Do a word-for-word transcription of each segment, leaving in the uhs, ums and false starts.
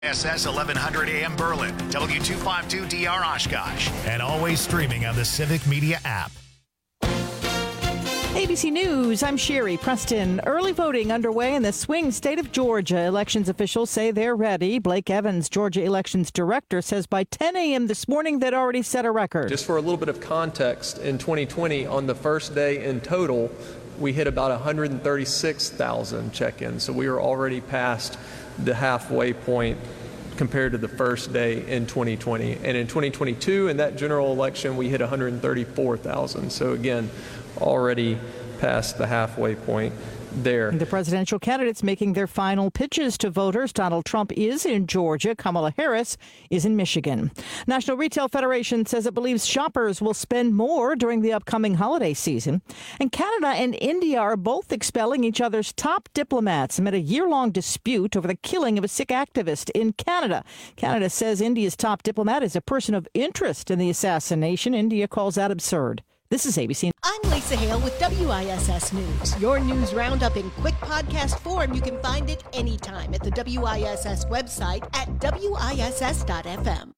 S S eleven hundred A M Berlin, W two fifty-two D R Oshkosh, and always streaming on the Civic Media app. A B C News, I'm Sherry Preston. Early voting underway in the swing state of Georgia. Elections officials say they're ready. Blake Evans, Georgia Elections Director, says by ten a.m. this morning they'd already set a record. Just for a little bit of context, in twenty twenty, on the first day in total, we hit about one hundred thirty-six thousand check-ins. So we are already past the halfway point compared to the first day in twenty twenty. And in twenty twenty-two, in that general election, we hit one hundred thirty-four thousand. So again, already past the halfway point there. The presidential candidates making their final pitches to voters. Donald Trump is in Georgia. Kamala Harris is in Michigan. National Retail Federation says it believes shoppers will spend more during the upcoming holiday season. And Canada and India are both expelling each other's top diplomats amid a year-long dispute over the killing of a Sikh activist in Canada. Canada says India's top diplomat is a person of interest in the assassination. India calls that absurd. This is A B C. I'm Lisa Hale with W I S S News. Your news roundup in quick podcast form. You can find it anytime at the W I S S website at W I S S dot F M.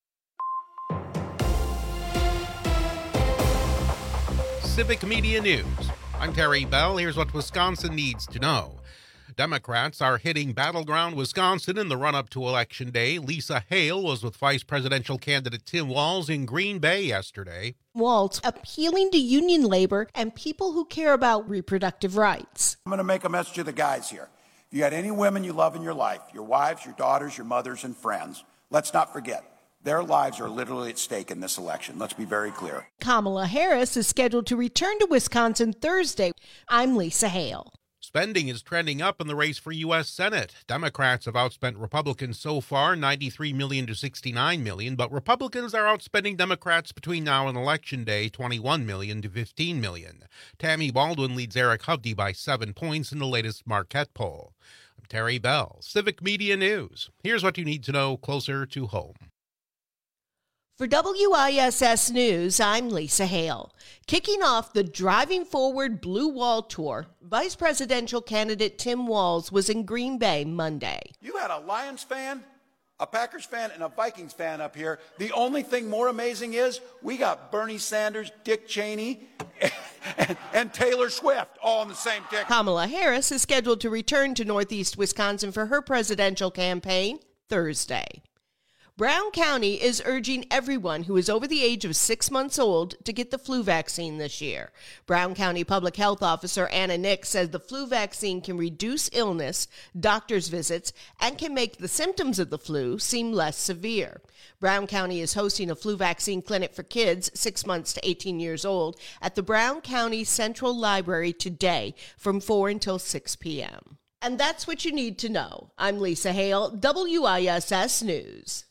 Civic Media News. I'm Terry Bell. Here's what Wisconsin needs to know. Democrats are hitting battleground Wisconsin in the run-up to Election Day. Lisa Hale was with Vice Presidential candidate Tim Walz in Green Bay yesterday. Walz appealing to union labor and people who care about reproductive rights. I'm going to make a message to the guys here. If you got any women you love in your life, your wives, your daughters, your mothers, and friends, let's not forget, their lives are literally at stake in this election. Let's be very clear. Kamala Harris is scheduled to return to Wisconsin Thursday. I'm Lisa Hale. Spending is trending up in the race for U S Senate. Democrats have outspent Republicans so far, ninety-three million dollars to sixty-nine million dollars, but Republicans are outspending Democrats between now and Election Day, twenty-one million dollars to fifteen million dollars. Tammy Baldwin leads Eric Hovde by seven points in the latest Marquette poll. I'm Terry Bell, Civic Media News. Here's what you need to know closer to home. For W I S S News, I'm Lisa Hale. Kicking off the Driving Forward Blue Wall Tour, Vice Presidential candidate Tim Walz was in Green Bay Monday. You had a Lions fan, a Packers fan, and a Vikings fan up here. The only thing more amazing is we got Bernie Sanders, Dick Cheney, and, and Taylor Swift all on the same ticket. Kamala Harris is scheduled to return to Northeast Wisconsin for her presidential campaign Thursday. Brown County is urging everyone who is over the age of six months old to get the flu vaccine this year. Brown County Public Health Officer Anna Nick says the flu vaccine can reduce illness, doctor's visits, and can make the symptoms of the flu seem less severe. Brown County is hosting a flu vaccine clinic for kids six months to eighteen years old at the Brown County Central Library today from four until six p.m. And that's what you need to know. I'm Lisa Hale, W I S S News.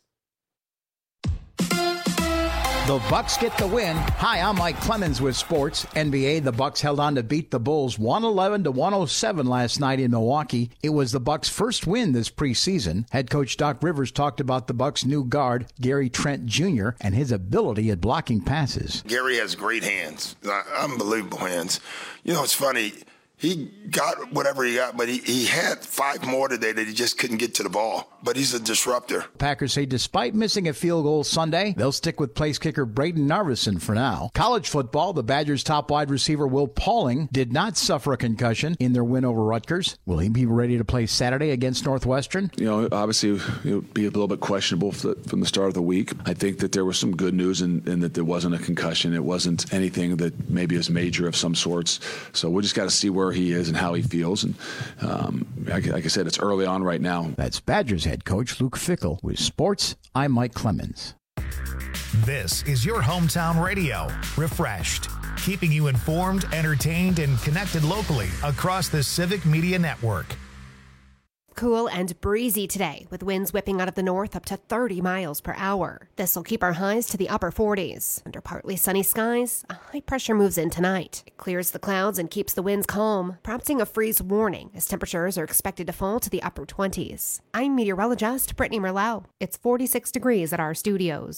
The Bucks get the win. Hi, I'm Mike Clemens with sports. N B A, the Bucks held on to beat the Bulls one eleven to one oh seven last night in Milwaukee. It was the Bucks' first win this preseason. Head coach Doc Rivers talked about the Bucks' new guard, Gary Trent Junior, and his ability at blocking passes. Gary has great hands, unbelievable hands. You know, it's funny. He got whatever he got, but he, he had five more today that he just couldn't get to the ball. But he's a disruptor. Packers say despite missing a field goal Sunday, they'll stick with place kicker Braden Narveson for now. College football, the Badgers' top wide receiver Will Pauling did not suffer a concussion in their win over Rutgers. Will he be ready to play Saturday against Northwestern? You know, obviously it would be a little bit questionable from the start of the week. I think that there was some good news in, in that there wasn't a concussion. It wasn't anything that maybe is major of some sorts. So we just got to see where he is and how he feels. And um, like, like I said, it's early on right now. That's Badgers head coach Luke Fickell. With sports, I'm Mike Clemens. This is your hometown radio, Refreshed, keeping you informed, entertained, and connected locally across the Civic Media Network. Cool and breezy today, with winds whipping out of the north up to thirty miles per hour. This will keep our highs to the upper forties. Under partly sunny skies, a high pressure moves in tonight. It clears the clouds and keeps the winds calm, prompting a freeze warning as temperatures are expected to fall to the upper twenties. I'm meteorologist Brittany Merlot. It's forty-six degrees at our studios.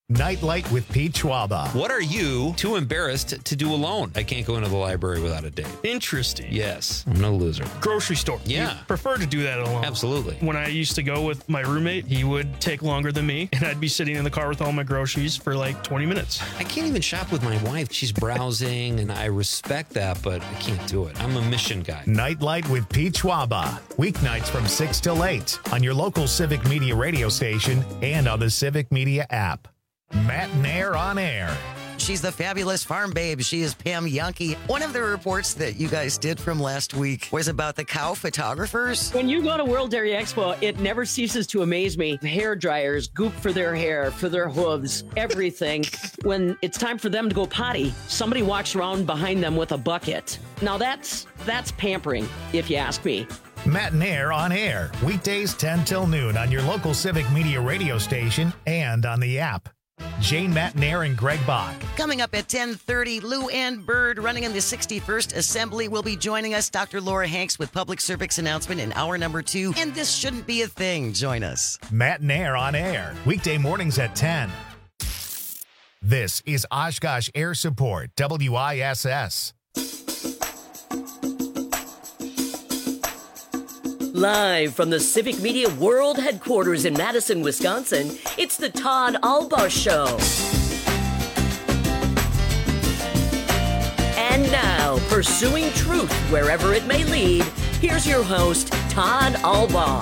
Nightlight with Pete Schwaba. What are you too embarrassed to do alone? I can't go into the library without a date. Interesting. Yes, I'm no loser. Grocery store. Yeah. You prefer to do that alone. Absolutely. When I used to go with my roommate, he would take longer than me, and I'd be sitting in the car with all my groceries for like twenty minutes. I can't even shop with my wife. She's browsing, and I respect that, but I can't do it. I'm a mission guy. Nightlight with Pete Schwaba. Weeknights from six till eight on your local Civic Media radio station and on the Civic Media app. Matt Nair on air. She's the fabulous farm babe. She is Pam Yankee. One of the reports that you guys did from last week was about the cow photographers. When you go to World Dairy Expo, it never ceases to amaze me. Hair dryers, goop for their hair, for their hooves, everything. When it's time for them to go potty, somebody walks around behind them with a bucket. Now that's that's pampering, if you ask me. Matt Nair on air. Weekdays ten till noon on your local Civic Media radio station and on the app. Jane Matt Nair and Greg Bach. Coming up at ten thirty, Lou Ann Bird running in the sixty-first Assembly will be joining us. Doctor Laura Hanks with Public Service Announcement in hour number two. And this shouldn't be a thing. Join us. Matt Nair on air. Weekday mornings at ten. This is Oshkosh Air Support, W I S S. Live from the Civic Media World Headquarters in Madison, Wisconsin, it's the Todd Albaugh Show. And now, pursuing truth wherever it may lead, here's your host, Todd Albaugh.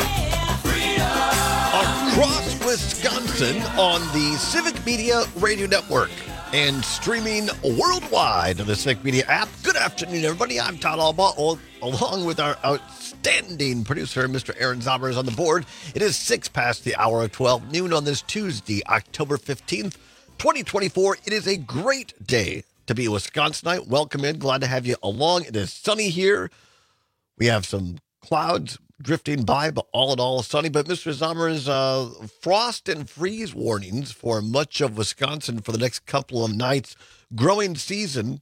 Across Wisconsin on the Civic Media Radio Network and streaming worldwide on the Civic Media app. Good afternoon, everybody. I'm Todd Albaugh, along with our outstanding producer, Mister Aaron Zommers, on the board. It is six past the hour of twelve noon on this Tuesday, October fifteenth, twenty twenty-four. It is a great day to be a Wisconsinite. Welcome in. Glad to have you along. It is sunny here. We have some clouds drifting by, but all in all, sunny. But Mister Zommers, uh, frost and freeze warnings for much of Wisconsin for the next couple of nights. Growing season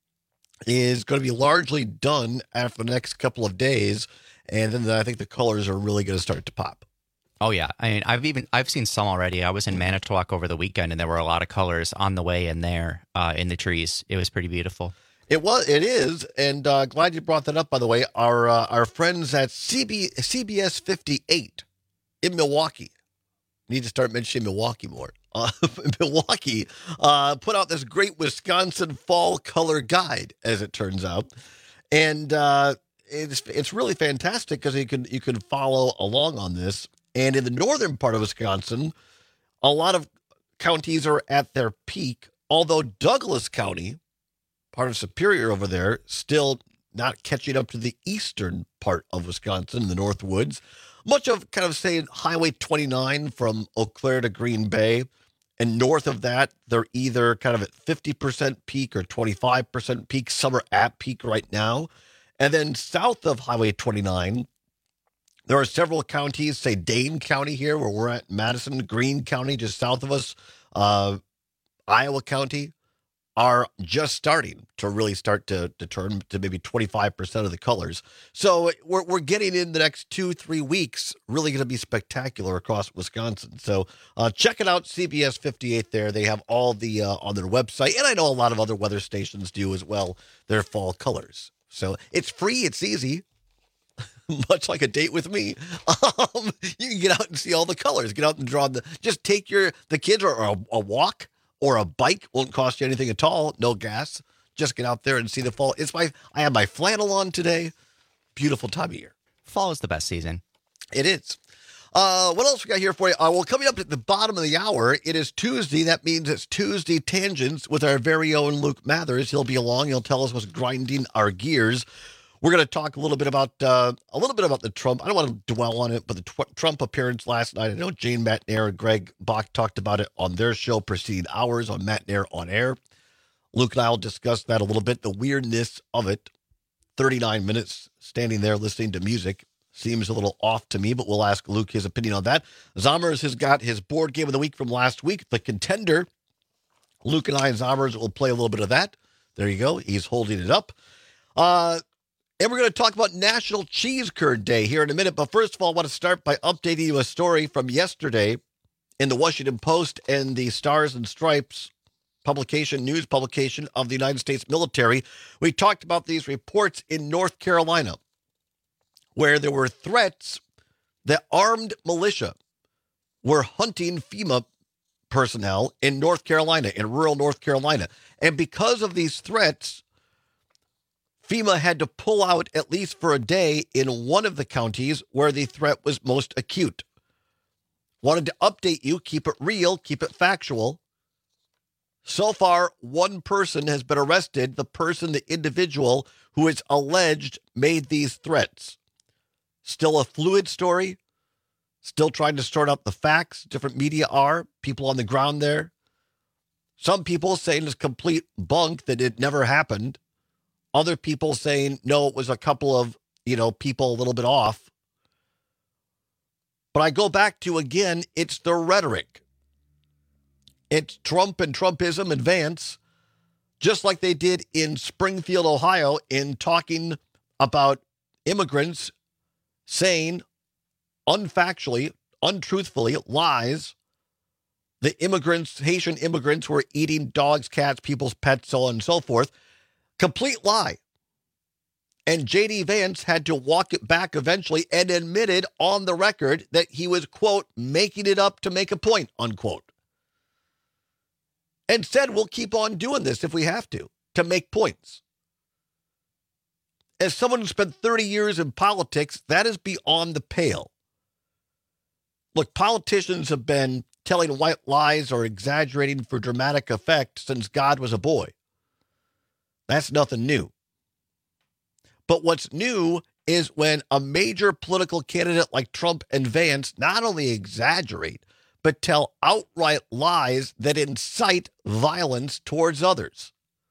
is going to be largely done after the next couple of days, and then I think the colors are really going to start to pop. Oh yeah, I mean, I've even I've seen some already. I was in Manitowoc over the weekend, and there were a lot of colors on the way in there uh, in the trees. It was pretty beautiful. It was, it is, and uh, glad you brought that up. By the way, our uh, our friends at C B, C B S fifty-eight in Milwaukee need to start mentioning Milwaukee more. Uh, Milwaukee uh, put out this great Wisconsin fall color guide, as it turns out, and uh, it's it's really fantastic because you can you can follow along on this. And in the northern part of Wisconsin, a lot of counties are at their peak, although Douglas County, part of Superior over there, still not catching up to the eastern part of Wisconsin, the North Woods. Much of kind of say Highway twenty-nine from Eau Claire to Green Bay. And north of that, they're either kind of at fifty percent peak or twenty-five percent peak. Some are at peak right now. And then south of Highway twenty-nine, there are several counties, say Dane County here, where we're at, Madison, Greene County, just south of us, uh, Iowa County, are just starting to really start to, to turn to maybe twenty-five percent of the colors. So we're we're getting in the next two, three weeks, really going to be spectacular across Wisconsin. So uh, check it out, C B S fifty-eight there. They have all the, uh, on their website, and I know a lot of other weather stations do as well, their fall colors. So it's free, it's easy, much like a date with me. Um, you can get out and see all the colors, get out and draw the, just take your, the kids or a, a walk, or a bike, won't cost you anything at all. No gas. Just get out there and see the fall. It's my, I have my flannel on today. Beautiful time of year. Fall is the best season. It is. Uh, what else we got here for you? Uh, well, coming up at the bottom of the hour, it is Tuesday. That means it's Tuesday Tangents with our very own Luke Mathers. He'll be along. He'll tell us what's grinding our gears. We're going to talk a little bit about uh, a little bit about the Trump. I don't want to dwell on it, but the tw- Trump appearance last night. I know Jane Matt Nair and Greg Bach talked about it on their show preceding ours on Matt Nair on Air. Luke and I will discuss that a little bit, the weirdness of it. thirty-nine minutes standing there listening to music seems a little off to me, but we'll ask Luke his opinion on that. Zommers has got his board game of the week from last week, The Contender. Luke and I and Zommers will play a little bit of that. There you go. He's holding it up. Uh, And we're going to talk about National Cheese Curd Day here in a minute. But first of all, I want to start by updating you a story from yesterday in the Washington Post and the Stars and Stripes publication, news publication of the United States military, we talked about these reports in North Carolina where there were threats that armed militia were hunting FEMA personnel in North Carolina, in rural North Carolina. And because of these threats, FEMA had to pull out at least for a day in one of the counties where the threat was most acute. Wanted to update you, keep it real, keep it factual. So far, one person has been arrested, the person, the individual who is alleged made these threats. Still a fluid story, still trying to sort out the facts. Different media are, people on the ground there. Some people saying it's complete bunk, that it never happened. Other people saying, no, it was a couple of, you know, people a little bit off. But I go back to, again, it's the rhetoric. It's Trump and Trumpism advance, just like they did in Springfield, Ohio, in talking about immigrants saying unfactually, untruthfully, lies. The immigrants, Haitian immigrants, were eating dogs, cats, people's pets, so on and so forth. Complete lie. And J D Vance had to walk it back eventually and admitted on the record that he was, quote, making it up to make a point, unquote. And said, we'll keep on doing this if we have to, to make points. As someone who spent thirty years in politics, that is beyond the pale. Look, politicians have been telling white lies or exaggerating for dramatic effect since God was a boy. That's nothing new. But what's new is when a major political candidate like Trump and Vance not only exaggerate, but tell outright lies that incite violence towards others.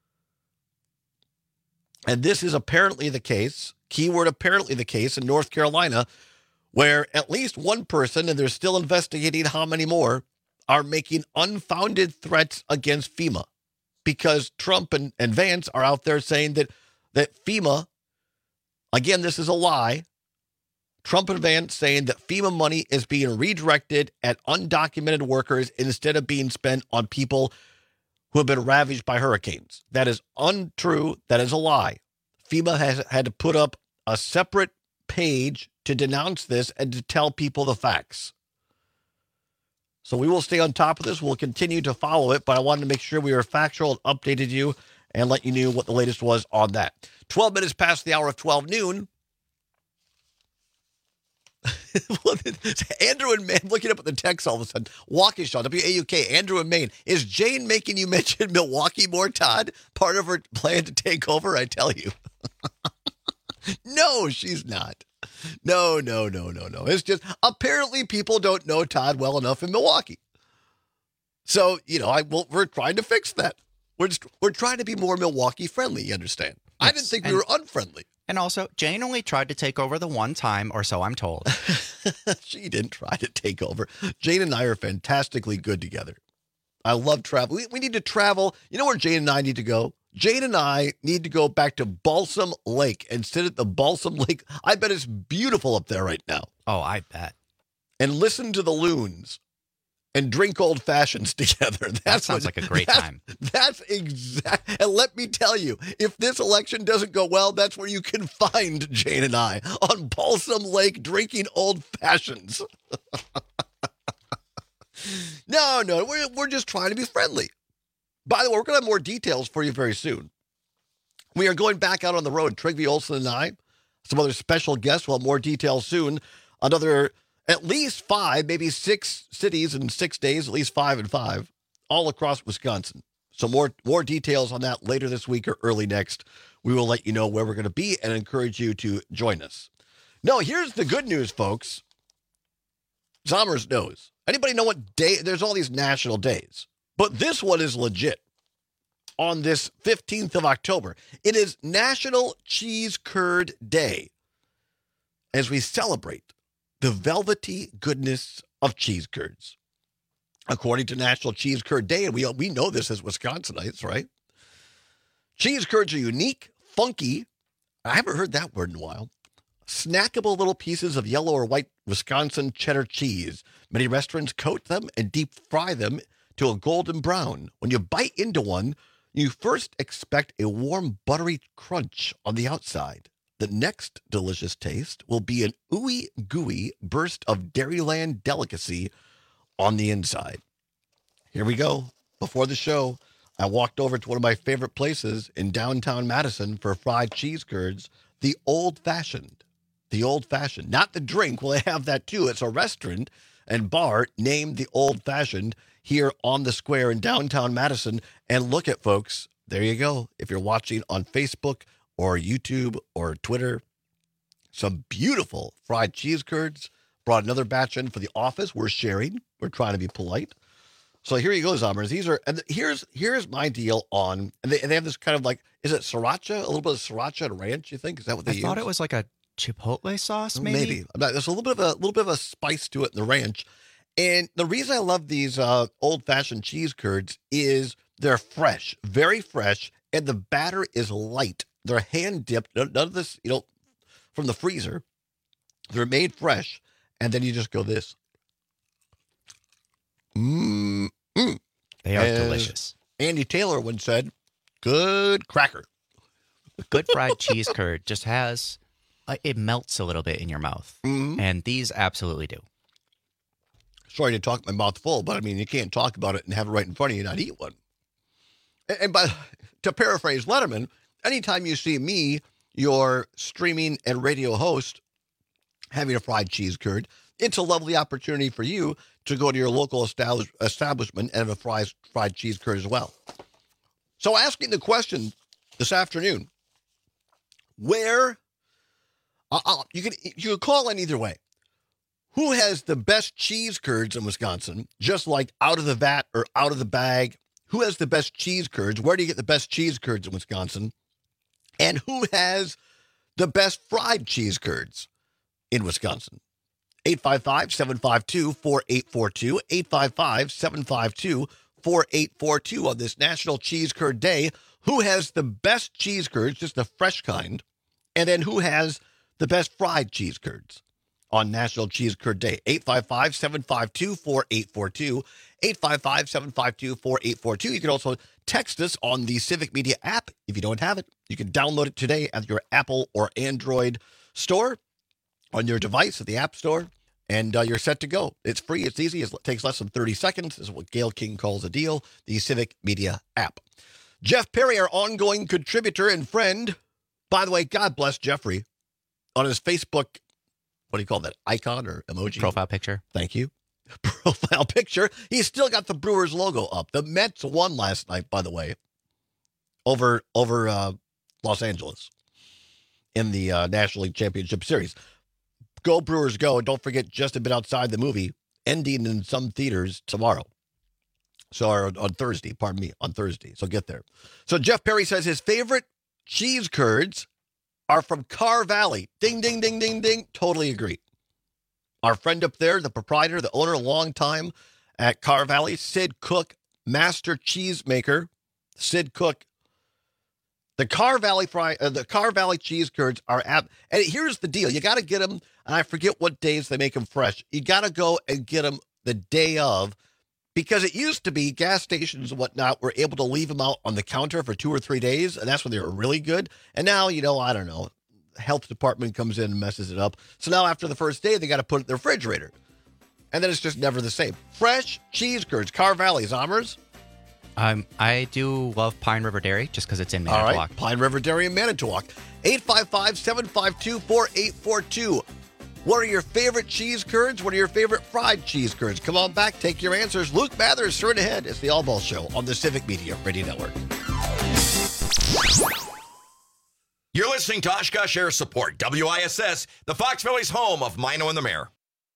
And this is apparently the case, keyword apparently the case in North Carolina, where at least one person, and they're still investigating how many more, are making unfounded threats against FEMA. Because Trump and, and Vance are out there saying that, that FEMA, again, this is a lie. Trump and Vance saying that FEMA money is being redirected at undocumented workers instead of being spent on people who have been ravaged by hurricanes. That is untrue. That is a lie. FEMA has had to put up a separate page to denounce this and to tell people the facts. So we will stay on top of this. We'll continue to follow it, but I wanted to make sure we were factual and updated you and let you know what the latest was on that. twelve minutes past the hour of twelve noon. Andrew and Maine, looking up at the text all of a sudden. Waukesha, W A U K, Andrew and Maine. Is Jane making you mention Milwaukee more, Todd? Part of her plan to take over, I tell you. No, she's not. No, no, no, no, no. It's just apparently people don't know Todd well enough in Milwaukee. So, you know, I well, we're trying to fix that. We're just, we're trying to be more Milwaukee friendly, you understand? Yes, I didn't think we were unfriendly. And also, Jane only tried to take over the one time or so, I'm told. She didn't try to take over. Jane and I are fantastically good together. I love travel. We, we need to travel. You know where Jane and I need to go? Jane and I need to go back to Balsam Lake and sit at the Balsam Lake. I bet it's beautiful up there right now. Oh, I bet. And listen to the loons and drink old fashions together. That's that sounds what, like a great that's, time. That's exact. And let me tell you, if this election doesn't go well, that's where you can find Jane and I, on Balsam Lake drinking old fashions. No, no, we're, we're just trying to be friendly. By the way, we're going to have more details for you very soon. We are going back out on the road. Trygve Olsen and I, some other special guests. We'll have more details soon. Another at least five, maybe six cities in six days, at least five and five, all across Wisconsin. So more, more details on that later this week or early next. We will let you know where we're going to be and encourage you to join us. No, here's the good news, folks. Zommers knows. Anybody know what day? There's all these national days. But this one is legit. On this fifteenth of October, it is National Cheese Curd Day as we celebrate the velvety goodness of cheese curds. According to National Cheese Curd Day, and we, we know this as Wisconsinites, right? Cheese curds are unique, funky, I haven't heard that word in a while, snackable little pieces of yellow or white Wisconsin cheddar cheese. Many restaurants coat them and deep fry them to a golden brown. When you bite into one, you first expect a warm, buttery crunch on the outside. The next delicious taste will be an ooey gooey burst of Dairyland delicacy on the inside. Here we go. Before the show, I walked over to one of my favorite places in downtown Madison for fried cheese curds, the Old Fashioned. The Old Fashioned. Not the drink. Well, they have that too. It's a restaurant and bar named the Old Fashioned here on the square in downtown Madison. And look at, folks, there you go. If you're watching on Facebook or YouTube or Twitter, some beautiful fried cheese curds. Brought another batch in for the office. We're sharing. We're trying to be polite. So here you go, Zombers. These are, and here's here's my deal on, and they, and they have this kind of like, is it sriracha? A little bit of sriracha and ranch, you think? Is that what they I use? thought it was like a chipotle sauce, maybe? Maybe. There's a little bit of a little bit of a spice to it in the ranch. And the reason I love these uh, old-fashioned cheese curds is they're fresh, very fresh, and the batter is light. They're hand-dipped. None of this, you know, from the freezer. They're made fresh, and then you just go this. Mmm. Mm. They are As delicious. Andy Taylor once said, good cracker. Good fried cheese curd just has, uh, it melts a little bit in your mouth. Mm-hmm. And these absolutely do. Sorry to talk my mouth full, but I mean, you can't talk about it and have it right in front of you and not eat one. And, and by, to paraphrase Letterman, anytime you see me, your streaming and radio host, having a fried cheese curd, it's a lovely opportunity for you to go to your local establish, establishment and have a fried, fried cheese curd as well. So asking the question this afternoon, where, uh, uh, you can you can call in either way. Who has the best cheese curds in Wisconsin, just like out of the vat or out of the bag? Who has the best cheese curds? Where do you get the best cheese curds in Wisconsin? And who has the best fried cheese curds in Wisconsin? eight five five, seven five two, four eight four two, eight five five, seven five two, four eight four two on this National Cheese Curd Day. Who has the best cheese curds, just the fresh kind? And then who has the best fried cheese curds on National Cheese Curd Day? eight five five, seven five two, four eight four two, eight five five, seven five two, four eight four two. You can also text us on the Civic Media app. If you don't have it, you can download it today at your Apple or Android store on your device at the App Store. And uh, you're set to go. It's free. It's easy. It takes less than thirty seconds. This is what Gail King calls a deal. The Civic Media app. Jeff Perry, our ongoing contributor and friend. By the way, God bless Jeffrey. On his Facebook, what do you call that? Icon or emoji? Profile picture. Thank you. Profile picture. He's still got the Brewers logo up. The Mets won last night, by the way, over, over uh, Los Angeles in the uh, National League Championship Series. Go Brewers go, and don't forget Just a Bit Outside the Movie, ending in some theaters tomorrow. So, or on Thursday, pardon me, on Thursday. So get there. So Jeff Perry says his favorite cheese curds are from Carr Valley. Ding, ding, ding, ding, ding. Totally agree. Our friend up there, the proprietor, the owner, a long time at Carr Valley, Sid Cook, master cheesemaker. Sid Cook. The Carr Valley fry, uh, the Carr Valley cheese curds are ab. And here's the deal: you got to get them. And I forget what days they make them fresh. You got to go and get them the day of, because it used to be gas stations and whatnot were able to leave them out on the counter for two or three days, and that's when they were really good. And now, you know, I don't know, the health department comes in and messes it up. So now after the first day, they got to put it in the refrigerator, and then it's just never the same. Fresh cheese curds, Carr Valley, Zombers. Um, I do love Pine River Dairy just because it's in Manitowoc. All right, Pine River Dairy in Manitowoc. eight five five, seven five two, four eight four two. What are your favorite cheese curds? What are your favorite fried cheese curds? Come on back, take your answers. Luke Mathers, straight ahead. It's the All Ball Show on the Civic Media Radio Network. You're listening to Oshkosh Air Support, W I S S, the Fox Valley's home of Mino and the Mayor.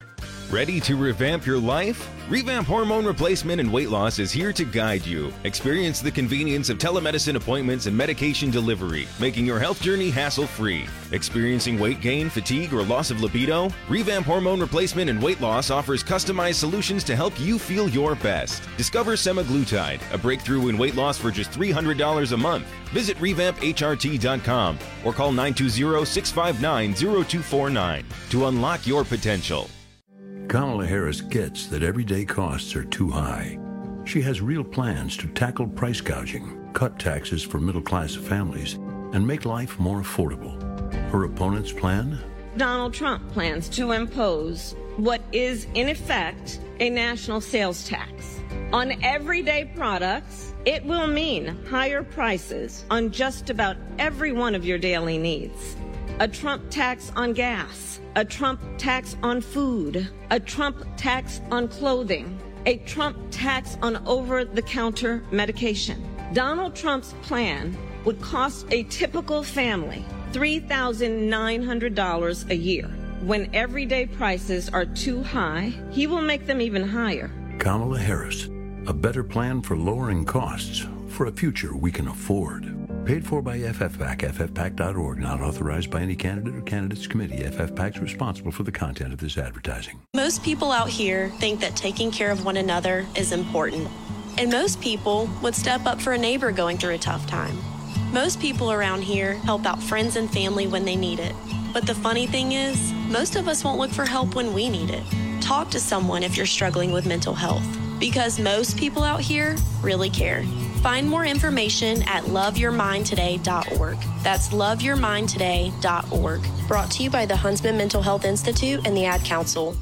Ready to revamp your life? Revamp Hormone Replacement and Weight Loss is here to guide you. Experience the convenience of telemedicine appointments and medication delivery, making your health journey hassle-free. Experiencing weight gain, fatigue, or loss of libido? Revamp Hormone Replacement and Weight Loss offers customized solutions to help you feel your best. Discover semaglutide, a breakthrough in weight loss for just three hundred dollars a month. Visit revamp H R T dot com or call nine two zero, six five nine, zero two four nine to unlock your potential. Kamala Harris gets that everyday costs are too high. She has real plans to tackle price gouging, cut taxes for middle-class families, and make life more affordable. Her opponent's plan? Donald Trump plans to impose what is, in effect, a national sales tax. On everyday products, it will mean higher prices on just about every one of your daily needs. A Trump tax on gas, a Trump tax on food, a Trump tax on clothing, a Trump tax on over-the-counter medication. Donald Trump's plan would cost a typical family three thousand nine hundred dollars a year. When everyday prices are too high, he will make them even higher. Kamala Harris, a better plan for lowering costs for a future we can afford. Paid for by F F PAC, F F PAC dot org, not authorized by any candidate or candidates committee. F F PAC is responsible for the content of this advertising. Most people out here think that taking care of one another is important. And most people would step up for a neighbor going through a tough time. Most people around here help out friends and family when they need it. But the funny thing is, most of us won't look for help when we need it. Talk to someone if you're struggling with mental health, because most people out here really care. Find more information at love your mind today dot org. That's love your mind today dot org. Brought to you by the Huntsman Mental Health Institute and the Ad Council.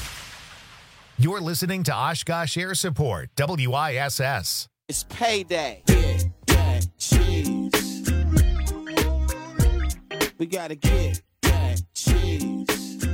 You're listening to Oshkosh Air Support, W I S S. It's payday. Get that cheese. We gotta get that cheese.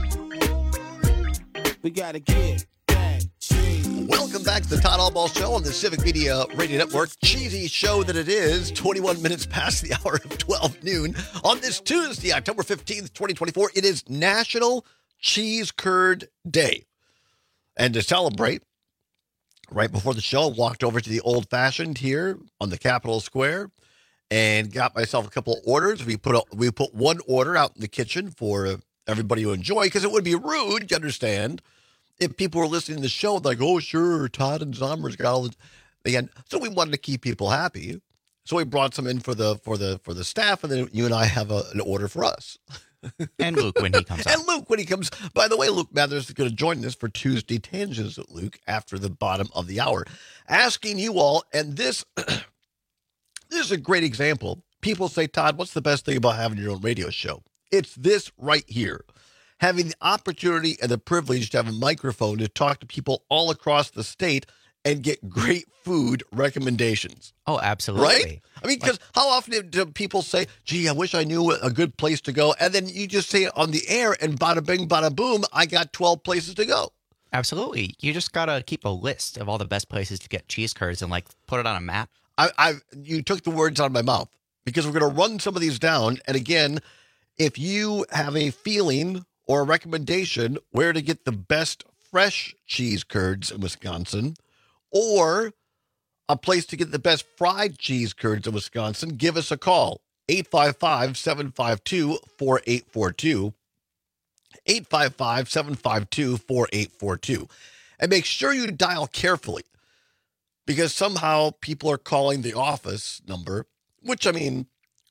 We gotta get that cheese. Welcome back to the Todd Allball Show on the Civic Media Radio Network. Cheesy show that it is, twenty-one minutes past the hour of twelve noon. On this Tuesday, October fifteenth, twenty twenty-four, it is National Cheese Curd Day. And to celebrate, right before the show, I walked over to the Old Fashioned here on the Capitol Square and got myself a couple of orders. We put a, we put one order out in the kitchen for uh, everybody to enjoy, because it would be rude, you understand, if people were listening to the show, like, oh, sure, Todd and Zomer's got all the, again. So we wanted to keep people happy. So we brought some in for the for the for the staff, and then you and I have a, an order for us. And Luke when he comes and Luke when he comes. By the way, Luke Mathers is going to join us for Tuesday Tangents with Luke after the bottom of the hour. Asking you all, and this, this is a great example. People say, Todd, what's the best thing about having your own radio show? It's this right here. Having the opportunity and the privilege to have a microphone to talk to people all across the state and get great food recommendations. Oh, absolutely. Right? I mean, because how often do people say, gee, I wish I knew a good place to go, and then you just say it on the air, and bada bing, bada boom, I got twelve places to go. Absolutely. You just got to keep a list of all the best places to get cheese curds and, like, put it on a map. I, I, you took the words out of my mouth, because we're going to run some of these down, and again, if you have a feeling or a recommendation where to get the best fresh cheese curds in Wisconsin, or a place to get the best fried cheese curds in Wisconsin, give us a call. eight five five, seven five two, four eight four two. eight five five, seven five two, four eight four two. And make sure you dial carefully, because somehow people are calling the office number, which, I mean,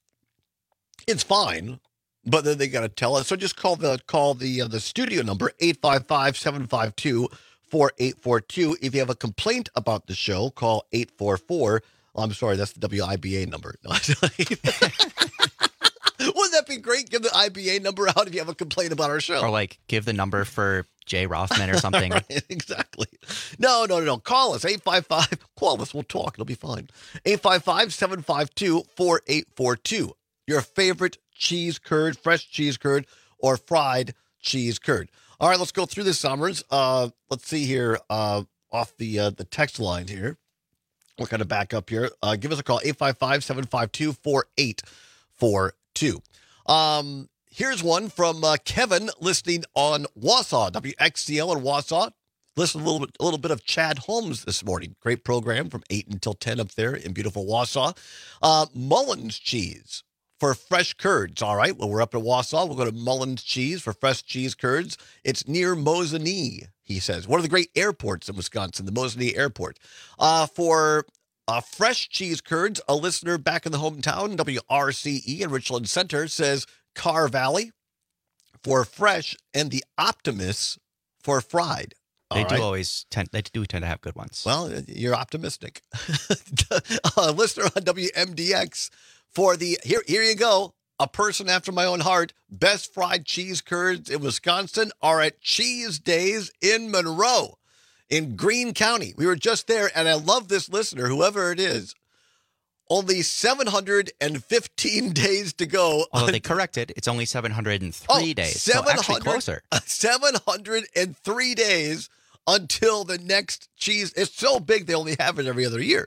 it's fine, but then they got to tell us. So just call the call the uh, the studio number, eight five five, seven five two, four eight four two. If you have a complaint about the show, call eight four four. Oh, I'm sorry, that's the W I B A number. No, wouldn't that be great? Give the I B A number out if you have a complaint about our show. Or, like, give the number for Jay Rothman or something. Right, exactly. No, no, no, no. Call us, eight five five. Call us. We'll talk. It'll be fine. eight five five, seven five two, four eight four two. Your favorite cheese curd, fresh cheese curd, or fried cheese curd. All right, let's go through this, Summers. Uh, let's see here uh, off the uh, the text line here. We're going to back up here. Uh, give us a call, eight five five, seven five two, four eight four two. Um, here's one from uh, Kevin listening on Wausau, W X C L in Wausau. Listen a little bit, a little bit of Chad Holmes this morning. Great program from eight until ten up there in beautiful Wausau. Uh, Mullins cheese for fresh curds. All right, well, we're up in Wausau. We'll go to Mullins cheese for fresh cheese curds. It's near Mosinee, he says. One of the great airports in Wisconsin, the Mosinee Airport. Uh, for uh, fresh cheese curds, a listener back in the hometown, W R C E in Richland Center, says Carr Valley for fresh and the Optimus for fried. They All do right. always tend. They do tend to have good ones. Well, you're optimistic. A listener on W M D X for the here. Here you go. A person after my own heart. Best fried cheese curds in Wisconsin are at Cheese Days in Monroe, in Greene County. We were just there, and I love this listener, whoever it is. Only seven hundred fifteen days to go. Although they corrected, it's only seven hundred three Oh, days. So actually closer. seven hundred three days until the next cheese. It's so big they only have it every other year.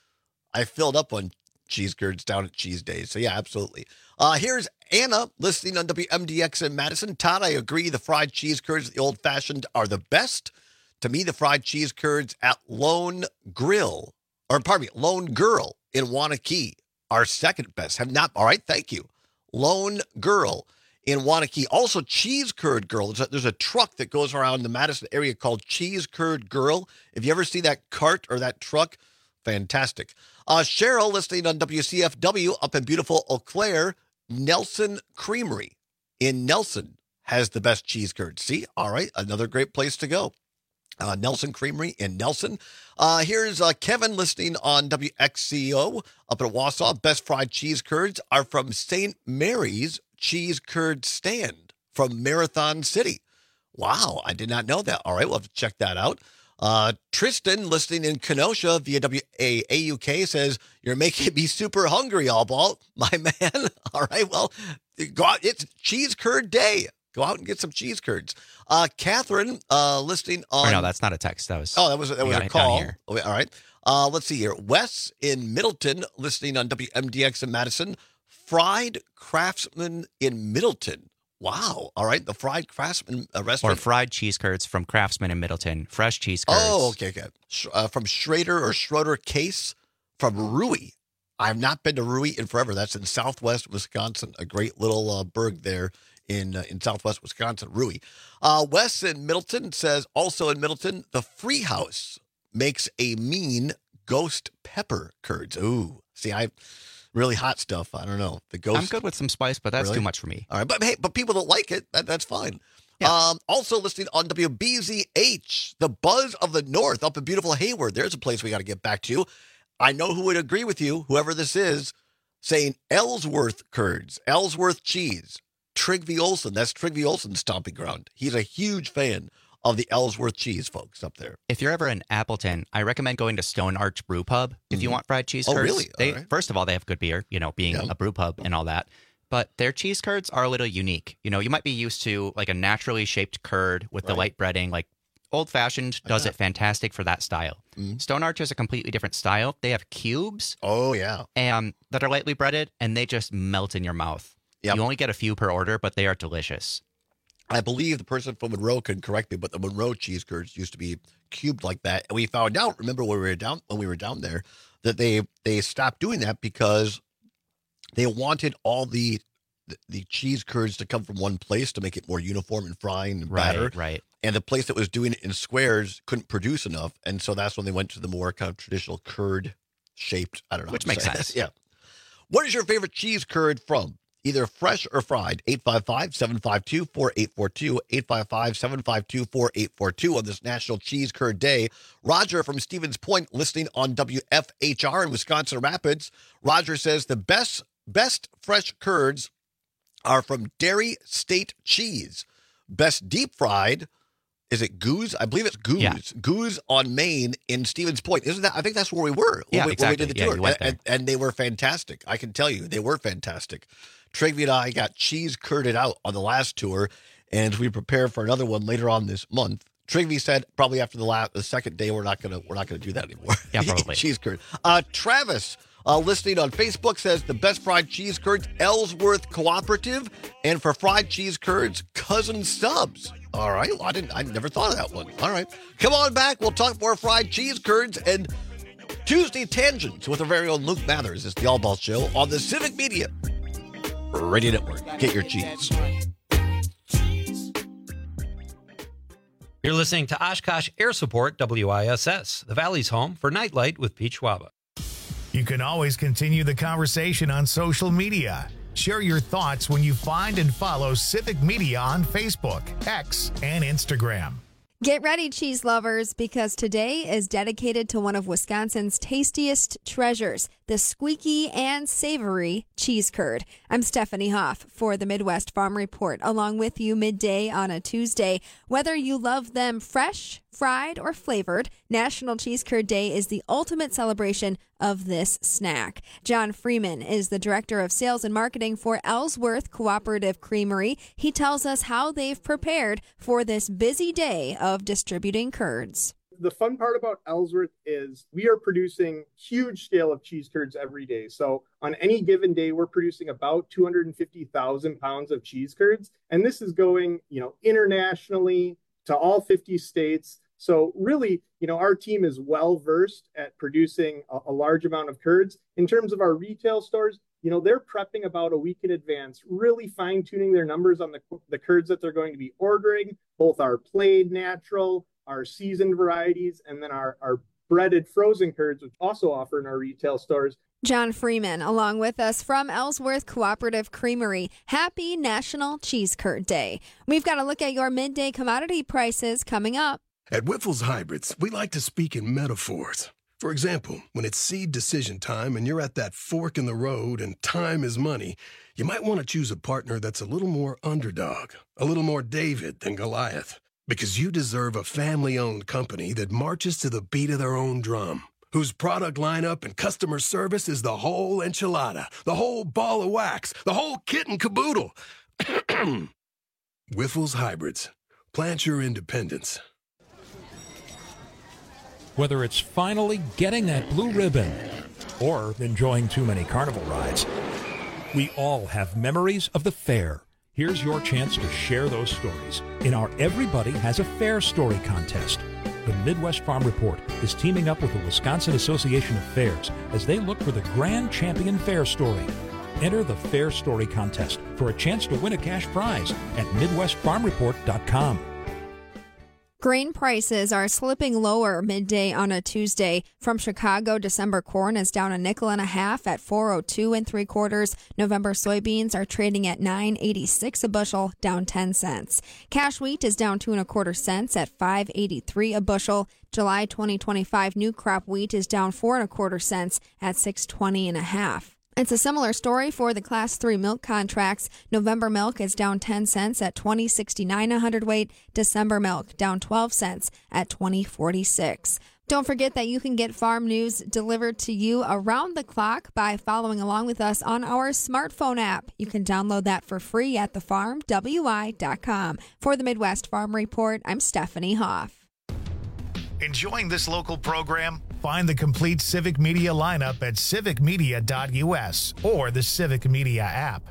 I filled up on cheese curds down at Cheese Days. So yeah, absolutely. Uh, here's Anna listening on W M D X in Madison. Todd, I agree. The fried cheese curds, the old-fashioned, are the best. To me, the fried cheese curds at Lone Grill, or pardon me, Lone Girl in Wanakee are second best. Have not. All right, thank you. Lone Girl in Wanakee. Also, Cheese Curd Girl. There's a, there's a truck that goes around the Madison area called Cheese Curd Girl. If you ever see that cart or that truck, fantastic. Uh, Cheryl listening on W C F W up in beautiful Eau Claire. Nelson Creamery in Nelson has the best cheese curds. See? All right, another great place to go. Uh, Nelson Creamery in Nelson. Uh, here's uh, Kevin listening on W X C O up in Wausau. Best fried cheese curds are from Saint Mary's Cheese Curd Stand from Marathon City. Wow, I did not know that. All right, we'll have to check that out. Uh, Tristan listening in Kenosha via W A U K says, you're making me super hungry, all ball, my man. All right, well, go out. It's cheese curd day. Go out and get some cheese curds. Uh, Catherine, uh, listening on. Or no, that's not a text. That was. Oh, that was that was got a it down call. here. Okay, all right. Uh, let's see here. Wes in Middleton, listening on W M D X in Madison. Fried Craftsman in Middleton. Wow. All right. The Fried Craftsman uh, Or restaurant. fried cheese curds from Craftsman in Middleton. Fresh cheese curds. Oh, okay, okay. Sh- Uh, from Schrader or Schroeder Case from Rui. I've not been to Rui in forever. That's in Southwest Wisconsin. A great little uh, burg there in uh, in Southwest Wisconsin, Rui. Uh, Wes in Middleton says, also in Middleton, the Free House makes a mean ghost pepper curds. Ooh, see, I really hot stuff. I don't know. The ghost. I'm good with some spice, but that's Really? too much for me. All right, but hey, but people don't like it. That, that's fine. Um, also listening on W B Z H, the Buzz of the North up in beautiful Hayward. There's a place we got to get back to. I know who would agree with you, whoever this is, saying Ellsworth curds, Ellsworth cheese. Trygve Olsen, that's Trygve Olsen's stomping ground. He's a huge fan of the Ellsworth cheese, folks, up there. If you're ever in Appleton, I recommend going to Stone Arch Brew Pub if you Mhm. want fried cheese Oh, curds. really? They, All right. First of all, they have good beer, you know, being Yeah. a brew pub and all that. But their cheese curds are a little unique. You know, you might be used to like a naturally shaped curd with the Right. white breading. Like Old Fashioned does it fantastic for that style. Mhm. Stone Arch is a completely different style. They have cubes. Oh, yeah. And that are lightly breaded, and they just melt in your mouth. Yep. You only get a few per order, but they are delicious. I believe the person from Monroe can correct me, but the Monroe cheese curds used to be cubed like that. And we found out, remember when we were down when we were down there, that they they stopped doing that because they wanted all the the, the cheese curds to come from one place to make it more uniform in frying and Right, batter. right. And the place that was doing it in squares couldn't produce enough. And so that's when they went to the more kind of traditional curd shaped, I don't know. Which how to makes say it. sense. Yeah. What is your favorite cheese curd from? Either fresh or fried. eight five five, seven five two, four eight four two, eight five five, seven five two, four eight four two on this National Cheese Curd Day. Roger from Stevens Point listening on W F H R in Wisconsin Rapids. Roger says the best best fresh curds are from Dairy State Cheese. Best deep fried, is it Goose? I believe it's Goose. Yeah. Goose on Main in Stevens Point. Isn't that? I think that's where we were. Yeah, when we, exactly. When we did the Yeah, tour. you went and, and, and they were fantastic. I can tell you, they were fantastic. Trygve and I got cheese curded out on the last tour, and as we prepare for another one later on this month, Trygve said probably after the last, the second day, we're not gonna we're not gonna do that anymore. Yeah, probably. Cheese curd. Uh, Travis Uh, listening on Facebook says the best fried cheese curds, Ellsworth Cooperative. And for fried cheese curds, Cousin Stubbs. All right. Well, I didn't. I never thought of that one. All right. Come on back. We'll talk more fried cheese curds and Tuesday Tangents with our very own Luke Mathers. It's the All Ball Show on the Civic Media Radio Network. Get your cheese. You're listening to Oshkosh Air Support W I S S, the Valley's home for Nightlight with Pete Schwaba. You can always continue the conversation on social media. Share your thoughts when you find and follow Civic Media on Facebook, X, and Instagram. Get ready, cheese lovers, because today is dedicated to one of Wisconsin's tastiest treasures, the squeaky and savory cheese curd. I'm Stephanie Hoff for the Midwest Farm Report, along with you midday on a Tuesday. Whether you love them fresh, fried, or flavored, National Cheese Curd Day is the ultimate celebration of this snack. John Freeman is the Director of Sales and Marketing for Ellsworth Cooperative Creamery. He tells us how they've prepared for this busy day of distributing curds. The fun part about Ellsworth is we are producing huge scale of cheese curds every day. So on any given day, we're producing about two hundred fifty thousand pounds of cheese curds. And this is going, you know, internationally to all fifty states. So really, you know, our team is well versed at producing a, a large amount of curds. In terms of our retail stores, you know, they're prepping about a week in advance, really fine tuning their numbers on the, the curds that they're going to be ordering, both our plain natural, our seasoned varieties, and then our, our breaded frozen curds, which also offer in our retail stores. John Freeman, along with us from Ellsworth Cooperative Creamery. Happy National Cheese Curd Day. We've got to look at your midday commodity prices coming up. At Whiffles Hybrids, we like to speak in metaphors. For example, when it's seed decision time and you're at that fork in the road and time is money, you might want to choose a partner that's a little more underdog, a little more David than Goliath. Because you deserve a family-owned company that marches to the beat of their own drum, whose product lineup and customer service is the whole enchilada, the whole ball of wax, the whole kit and caboodle. Whiffles Hybrids. Plant your independence. Whether it's finally getting that blue ribbon or enjoying too many carnival rides, we all have memories of the fair. Here's your chance to share those stories in our Everybody Has a Fair Story contest. The Midwest Farm Report is teaming up with the Wisconsin Association of Fairs as they look for the grand champion fair story. Enter the Fair Story contest for a chance to win a cash prize at midwest farm report dot com. Grain prices are slipping lower midday on a Tuesday. From Chicago, December corn is down a nickel and a half at four oh two and three quarters. November soybeans are trading at nine eighty-six a bushel, down ten cents. Cash wheat is down two and a quarter cents at five eighty-three a bushel. July twenty twenty-five new crop wheat is down four and a quarter cents at six twenty and a half. It's a similar story for the Class three milk contracts. November milk is down ten cents at twenty sixty-nine a hundredweight. December milk down twelve cents at twenty forty-six. Don't forget that you can get farm news delivered to you around the clock by following along with us on our smartphone app. You can download that for free at the farm w i dot com. For the Midwest Farm Report, I'm Stephanie Hoff. Enjoying this local program? Find the complete Civic Media lineup at civic media dot u s or the Civic Media app.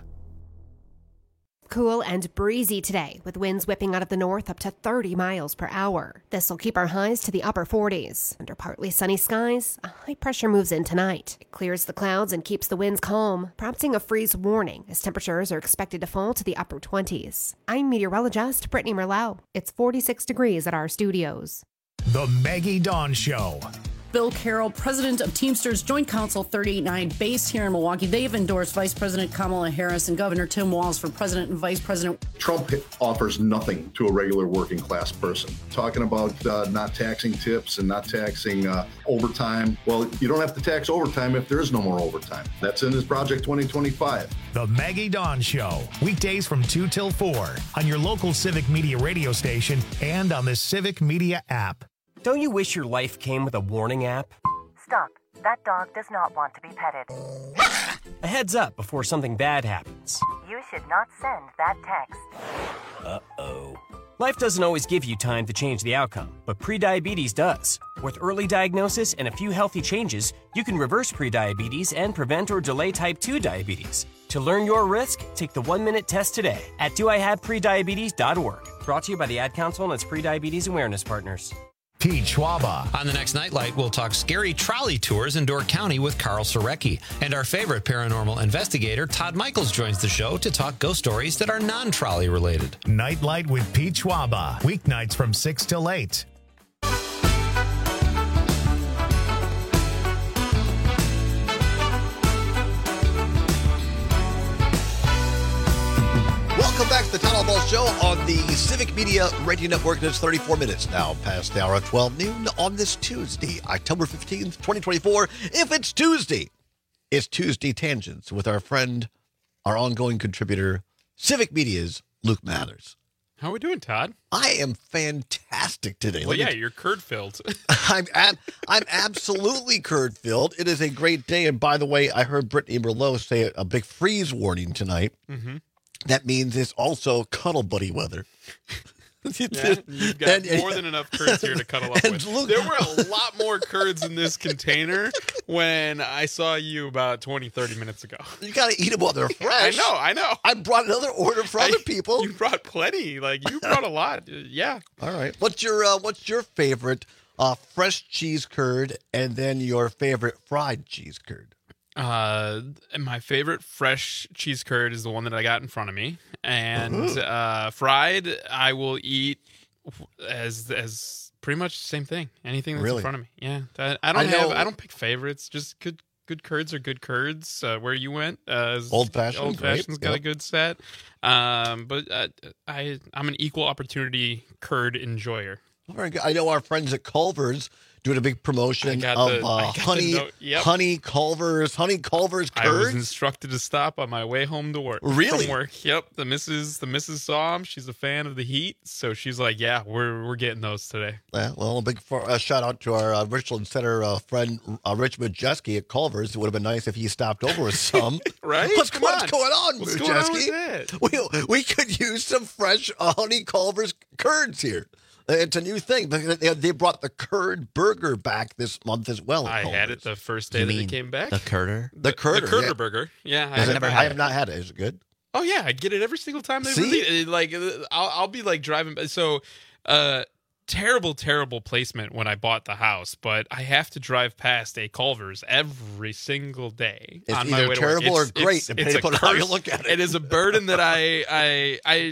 Cool and breezy today, with winds whipping out of the north up to thirty miles per hour. This will keep our highs to the upper forties. Under partly sunny skies, a high pressure moves in tonight. It clears the clouds and keeps the winds calm, prompting a freeze warning as temperatures are expected to fall to the upper twenties. I'm meteorologist Brittany Merlau. It's forty-six degrees at our studios. The Maggie Dawn Show. Bill Carroll, president of Teamsters Joint Council thirty-eight nine, based here in Milwaukee. They've endorsed Vice President Kamala Harris and Governor Tim Walz for president and vice president. Trump offers nothing to a regular working class person. Talking about uh, not taxing tips and not taxing uh, overtime. Well, you don't have to tax overtime if there is no more overtime. That's in his Project twenty twenty-five. The Maggie Dawn Show, weekdays from two till four on your local Civic Media radio station and on the Civic Media app. Don't you wish your life came with a warning app? Stop. That dog does not want to be petted. A heads up before something bad happens. You should not send that text. Uh-oh. Life doesn't always give you time to change the outcome, but prediabetes does. With early diagnosis and a few healthy changes, you can reverse prediabetes and prevent or delay type two diabetes. To learn your risk, take the one-minute test today at do I have prediabetes dot org. Brought to you by the Ad Council and its prediabetes awareness partners. Pete Schwaba. On the next Nightlight, we'll talk scary trolley tours in Door County with Carl Sorecki. And our favorite paranormal investigator, Todd Michaels, joins the show to talk ghost stories that are non-trolley related. Nightlight with Pete Schwaba. Weeknights from six till eight. Welcome back to the Town Hall Ball Show on the Civic Media Radio Network. It's thirty-four minutes now past the hour of twelve noon on this Tuesday, October fifteenth, twenty twenty-four. If it's Tuesday, it's Tuesday Tangents with our friend, our ongoing contributor, Civic Media's Luke Mathers. How are we doing, Todd? I am fantastic today. Well, yeah, you're curd-filled. I'm ab- I'm absolutely curd-filled. It is a great day. And by the way, I heard Brittany Merlot say a big freeze warning tonight. Mm-hmm. That means it's also cuddle buddy weather. Yeah, you've got And- more than enough curds here to cuddle up And with. Luke- There were a lot more curds in this container when I saw you about twenty, thirty minutes ago. You got to eat them while they're fresh. I know, I know. I brought another order for other I- people. You brought plenty. Like, you brought a lot. Yeah. All right. What's your uh, What's your favorite uh, fresh cheese curd, and then your favorite fried cheese curd? Uh, my favorite fresh cheese curd is the one that I got in front of me, and Ooh. uh, fried I will eat as as pretty much the same thing. Anything that's Really? in front of me. Yeah, that, I don't I have know- I don't pick favorites. Just good good curds are good curds. Uh, where you went, uh, is- Old Fashioned, Old right? Fashioned's got Yep. a good set. Um, but uh, I I'm an equal opportunity curd enjoyer. Very good. I know our friends at Culver's doing a big promotion I got of the- I uh, got the honey, note. Yep. honey Culver's, honey Culver's I was curds. instructed to stop on my way home to work. Really? From work. Yep. The missus the missus saw him. She's a fan of the heat, so she's like, "Yeah, we're we're getting those today." Yeah, well, a big uh, shout out to our uh, Richland Center uh, friend uh, Rich Majeski at Culver's. It would have been nice if he stopped over with some. Right? What's, Come what's on. going on, What's going on with Majeski? that? We, we could use some fresh uh, honey Culver's curds here. It's a new thing. They, they- they brought the curd burger back this month as well. at I had it Culver's. the first day You that mean it came back. the curder? The curder, The Curder yeah. burger. Yeah, I, Is had it- it- never I had have it. not had it. Is it good? Oh yeah, I get it every single time they See? release it. Like uh, I'll, I'll be like driving. So, uh, terrible, terrible placement when I bought the house, but I have to drive past a Culver's every single day It's on my either way to work. terrible or It's- great, it's- depending it's a upon how you curse. look at it. It is a burden that I I I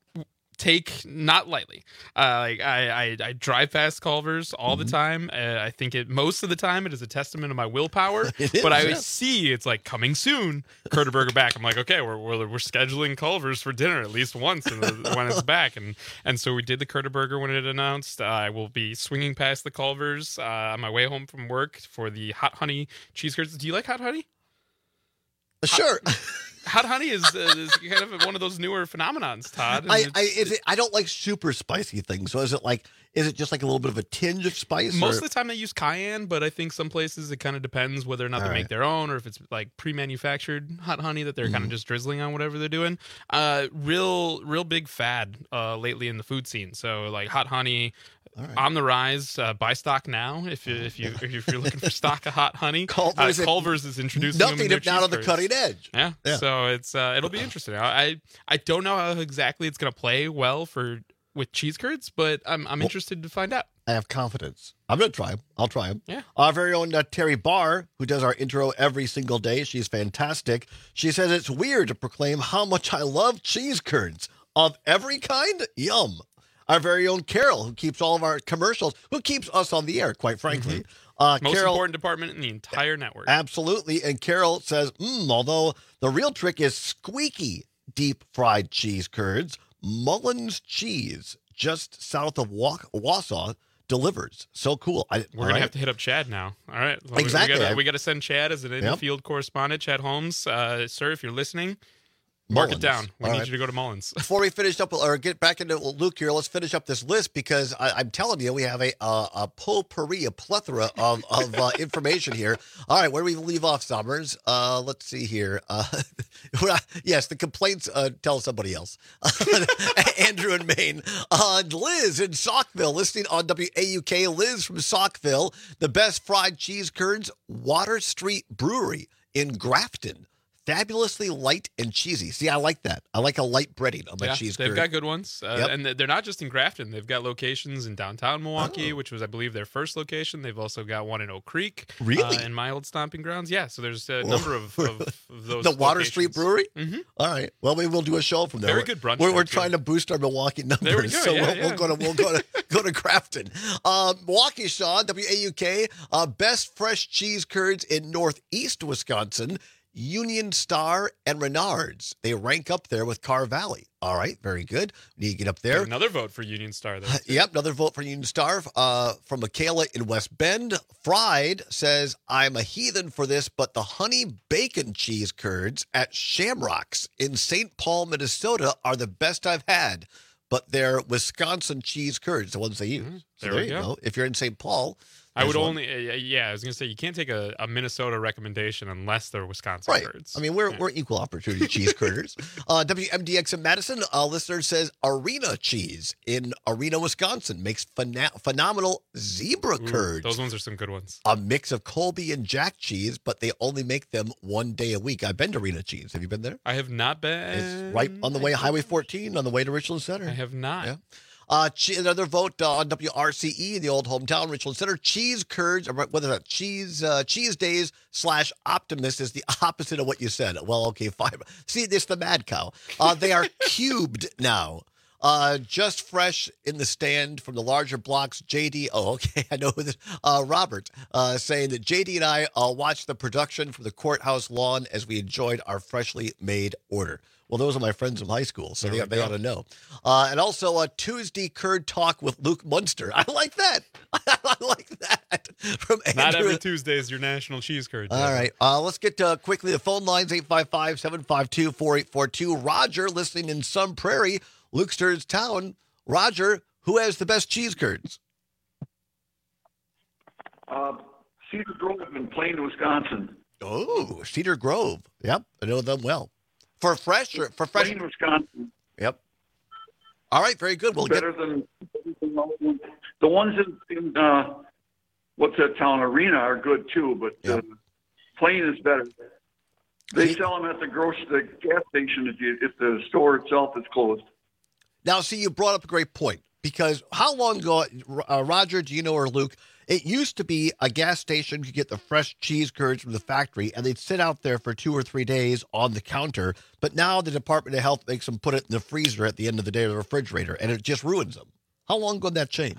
take not lightly. Uh, like I, I I drive past Culver's all Mm-hmm. the time. Uh, I think it most of the time it is a testament of my willpower. It is, but I yeah. see it's like coming soon. Curder Burger back. I'm like, okay, we're we're, we're scheduling Culver's for dinner at least once in the, when it's back, and and so we did the Curder Burger when it announced. Uh, I will be swinging past the Culver's uh, on my way home from work for the hot honey cheese curds. Do you like hot honey? Sure. Hot honey is, uh, is kind of one of those newer phenomenons, Todd. and I, it's- I, is it, I don't like super spicy things. So is it like, is it just like a little bit of a tinge of spice? Most or- of the time they use cayenne, but I think some places it kind of depends whether or not All they right. make their own or if it's like pre-manufactured hot honey that they're kind Mhm. of just drizzling on whatever they're doing. Uh, real, real big fad uh, lately in the food scene. So like hot honey on the rise. Uh, buy stock now if you if you if you're looking for stock of hot honey. Culver's, uh, it- Culver's is introducing them in nothing their if not cheese on the curds. cutting edge. Yeah. Yeah. So it's uh, it'll be interesting. I I, I don't know how exactly it's going to play well for with cheese curds, but I'm I'm interested to find out. I have confidence. I'm going to try them. I'll try them. Yeah. Our very own uh, Terry Barr, who does our intro every single day. She's fantastic. She says it's weird to proclaim how much I love cheese curds of every kind. Yum. Our very own Carol, who keeps all of our commercials, who keeps us on the air, quite frankly. Uh, Most Carol, important department in the entire network. absolutely. And Carol says, mm, although the real trick is squeaky deep fried cheese curds, Mullins Cheese, just south of Wa- Wausau, delivers. So cool. I, We're all gonna right? have to hit up Chad now. All right, So we- Exactly. We, I- gotta, we got to send Chad as an in the Yep. field correspondent. Chad Holmes, uh, sir, if you're listening, Mark Mullins. it down. We All need right. you to go to Mullins. Before we finish up or get back into Luke here, let's finish up this list because I, I'm telling you, we have a uh, a potpourri, a plethora of, of uh, information here. All right, where do we leave off, Summers? Uh, let's see here. Uh, yes, the complaints, uh, tell somebody else. Andrew in Maine. Uh, Liz in Saukville, listening on W A U K. Liz from Saukville, the best fried cheese curds, Water Street Brewery in Grafton. Fabulously light and cheesy. See, I like that. I like a light breading on my Yeah, cheese they've curd. got good ones. Uh, Yep. And they're not just in Grafton. They've got locations in downtown Milwaukee, Oh. which was, I believe, their first location. They've also got one in Oak Creek. Really? Uh, in my old stomping grounds. Yeah, so there's a Well, number of, of, of those the Water locations. Street Brewery? Mm-hmm. All right. Well, maybe we'll do a show from there. Very We're- good brunch We're, there, we're too. trying to boost our Milwaukee numbers, There we go, so yeah, we'll, yeah. we'll go to we'll go to go to Grafton. Uh, Milwaukee, Sean, W A U K, uh, best fresh cheese curds in Northeast Wisconsin. Union Star and Renards. They rank up there with Carr Valley. All right, very good. Need to get up there. Another vote for Union Star there. too. Yep, another vote for Union Star uh, from Michaela in West Bend. Fried says, I'm a heathen for this, but the honey bacon cheese curds at Shamrocks in Saint Paul, Minnesota are the best I've had. But they're Wisconsin cheese curds, the ones they use. Mm-hmm. So there there we you go. go. If you're in Saint Paul, I would there's one. only, uh, yeah, I was going to say, you can't take a, a Minnesota recommendation unless they're Wisconsin Right. curds. I mean, we're we're equal opportunity cheese curders. Uh, W M D X in Madison, a listener says Arena Cheese in Arena, Wisconsin makes phena- phenomenal zebra Ooh, curds. those ones are some good ones. A mix of Colby and Jack cheese, but they only make them one day a week. I've been to Arena Cheese. Have you been there? I have not been. It's right on the way, Highway fourteen, on the way to Richland Center. I have not. Yeah. Uh, che- another vote uh, on W R C E, the old hometown, Richland Center. Cheese curds, or whether that cheese uh, cheese days slash Optimist is the opposite of what you said. Well, okay, fine. See, this the mad cow. Uh, they are cubed now. Uh, just fresh in the stand from the larger blocks. J D, oh, okay, I know who this. Uh, Robert uh, saying that J D and I uh, watched the production from the courthouse lawn as we enjoyed our freshly made order. Well, those are my friends from high school, so There they, we they go. ought to know. Uh, and also a Tuesday Curd Talk with Luke Munster. I like that. I like that. From Not Andrew. every Tuesday is your National Cheese Curd Day. All right. Uh, let's get to quickly the phone lines, eight five five, seven five two, four eight four two. Roger, listening in Sun Prairie, Lukesters Town. Roger, who has the best cheese curds? Uh, Cedar Grove in Plain, Wisconsin. Oh, Cedar Grove. Yep, I know them well. For fresh or for fresh? Plain, Wisconsin. Yep. All right, very good. We'll better get than the ones in, in uh, what's that town? Arena are good too, but uh, Plain is better. They sell them at the grocery, the gas station if, you, if the store itself is closed. Now, see, you brought up a great point because how long ago, uh, Roger, do you know, or Luke, it used to be a gas station could get the fresh cheese curds from the factory and they'd sit out there for two or three days on the counter. But now the Department of Health makes them put it in the freezer at the end of the day or the refrigerator, and it just ruins them. How long ago did that change?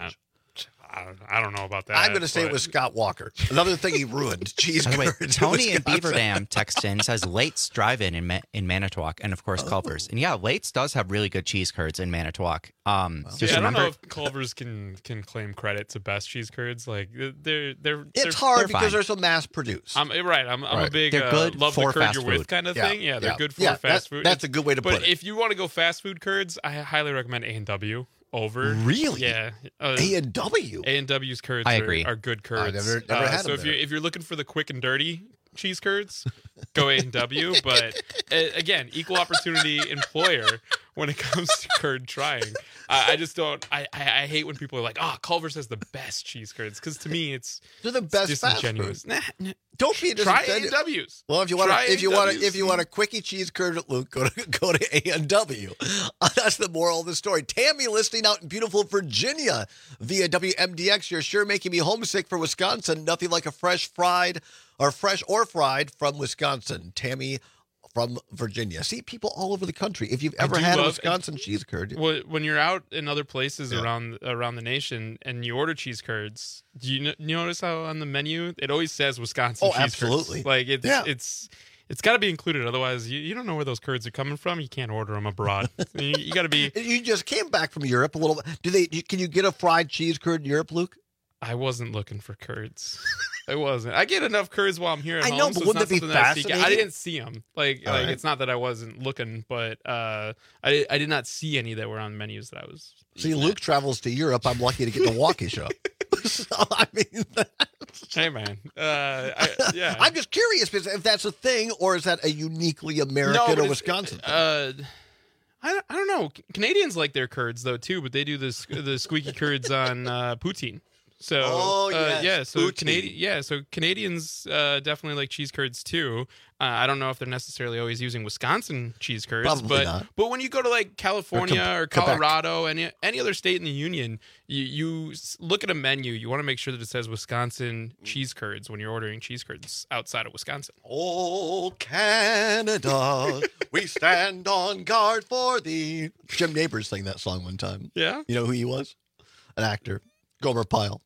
I don't, I don't know about that. I'm going to say it but- was Scott Walker. Another thing he ruined, cheese By the way, curds. Tony in Wisconsin. Beaver Dam texts in, says Late's Drive-In in, Ma- in Manitowoc, and of course Culver's. And yeah, Late's does have really good cheese curds in Manitowoc. Um, just Yeah, I don't remember, know if Culver's can can claim credit to best cheese curds. Like they're they're It's they're, hard they're because fine. they're so mass produced. I'm right. I'm, I'm a Right. big They're uh, good love the for curd fast you're with food. kind of Yeah, thing. Yeah, they're yeah. good for Yeah, fast that- food. that's a good way to but put it. if you want to go fast food curds, I highly recommend A and W over. Really? Yeah. Uh, A and W. A and W's curds I are, agree. are good curds. never- never Uh, had so them if you there. if you're looking for the quick and dirty cheese curds, go A and W. But uh, again, equal opportunity employer when it comes to curd trying. I, I just don't. I, I I hate when people are like, "Oh, Culver's has the best cheese curds," because to me, it's They're the best it's fast disingenuous. food. Nah, nah. Don't be Try A disingenuous. and W's. Well, if you want Try to, if you want to, A and Ws. if you want a quickie cheese curd at Luke, go to go to A and W. Uh, that's the moral of the story. Tammy listening out in beautiful Virginia via W M D X. You're sure making me homesick for Wisconsin. Nothing like a fresh fried or fresh or fried from Wisconsin. Tammy from Virginia. See people all over the country. If you've I ever do had a love- Wisconsin cheese curd, Well, when you're out in other places Yeah. around around the nation and you order cheese curds, do you, n- you notice how on the menu it always says Wisconsin Oh, cheese absolutely. curds? Like it's Yeah. it's it's got to be included. Otherwise, you, you don't know where those curds are coming from. You can't order them abroad. you you got to be. you just came back from Europe a little bit. Do they? Can you get a fried cheese curd in Europe, Luke? I wasn't looking for curds. It wasn't. I get enough curds while I'm here at I home. know, so but it's wouldn't not it be something that I seek out. I fascinating? didn't see them. Like, All like right. it's not that I wasn't looking, but uh, I I did not see any that were on menus that I was. See, Luke travels to Europe. I'm lucky to get the Milwaukee show. So, I mean, Hey, man. Uh, I, yeah. I'm just curious because if that's a thing, or is that a uniquely American No, but or it's- Wisconsin thing? Uh, I don't, I don't know. Canadians like their curds though too, but they do this the squeaky curds on uh, poutine. So Oh, uh, yes, yeah, so poutine. Canadian yeah, so Canadians uh, definitely like cheese curds too. Uh, I don't know if they're necessarily always using Wisconsin cheese curds, Probably but not. but when you go to like California Or or, Quebec. Colorado, any any other state in the union, you, you s- look at a menu. You want to make sure that it says Wisconsin cheese curds when you're ordering cheese curds outside of Wisconsin. Oh, Canada, we stand on guard for thee. Jim Neighbors sang that song one time. Yeah? You know who he was? An actor. Gomer Pyle.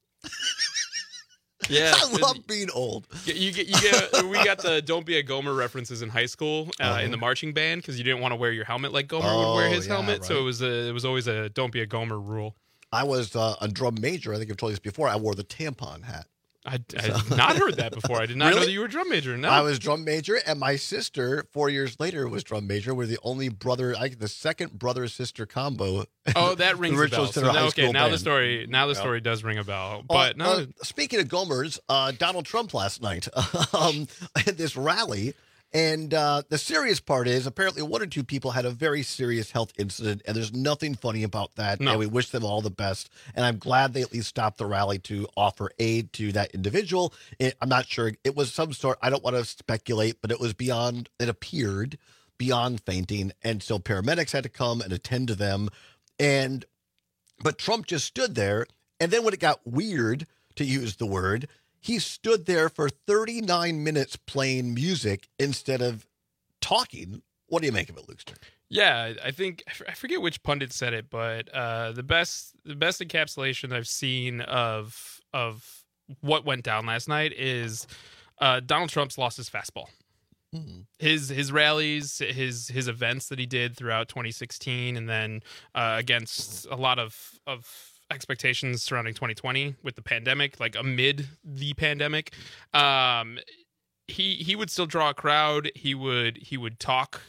Yeah, I love being old. You you get, you get. We got the "Don't be a Gomer" references in high school uh, Uh-huh. in the marching band because you didn't want to wear your helmet like Gomer Oh, would wear his yeah, helmet. So right. it was a, it was always a "Don't be a Gomer" rule. I was uh, a drum major. I think I've told you this before. I wore the tampon hat. I I've not heard that before. I did not know Really? that you were a drum major. No, I was drum major, and my sister, four years later, was drum major. We're the only brother, I the second brother sister combo. Oh, that rings the a Richland bell. So Center now, High okay, School now the band. story. Now the Yeah. story does ring a bell. Uh, But no, uh, speaking of Gomers, uh, Donald Trump last night um, at this rally. And uh, the serious part is apparently one or two people had a very serious health incident, and there's nothing funny about that. No. And we wish them all the best. And I'm glad they at least stopped the rally to offer aid to that individual. It, I'm not sure. It was some sort, I don't want to speculate, but it was beyond, it appeared beyond fainting. And so paramedics had to come and attend to them. And, but Trump just stood there. And then when it got weird, to use the word, he stood there for thirty-nine minutes playing music instead of talking. What do you make of it, Luke? yeah, I think I f- I forget which pundit said it, but uh, the best the best encapsulation I've seen of of what went down last night is uh, Donald Trump's lost his fastball. Mm-hmm. His his rallies, his his events that he did throughout twenty sixteen, and then uh, against a lot of of expectations surrounding twenty twenty with the pandemic, like amid the pandemic, um, he he would still draw a crowd. He would he would talk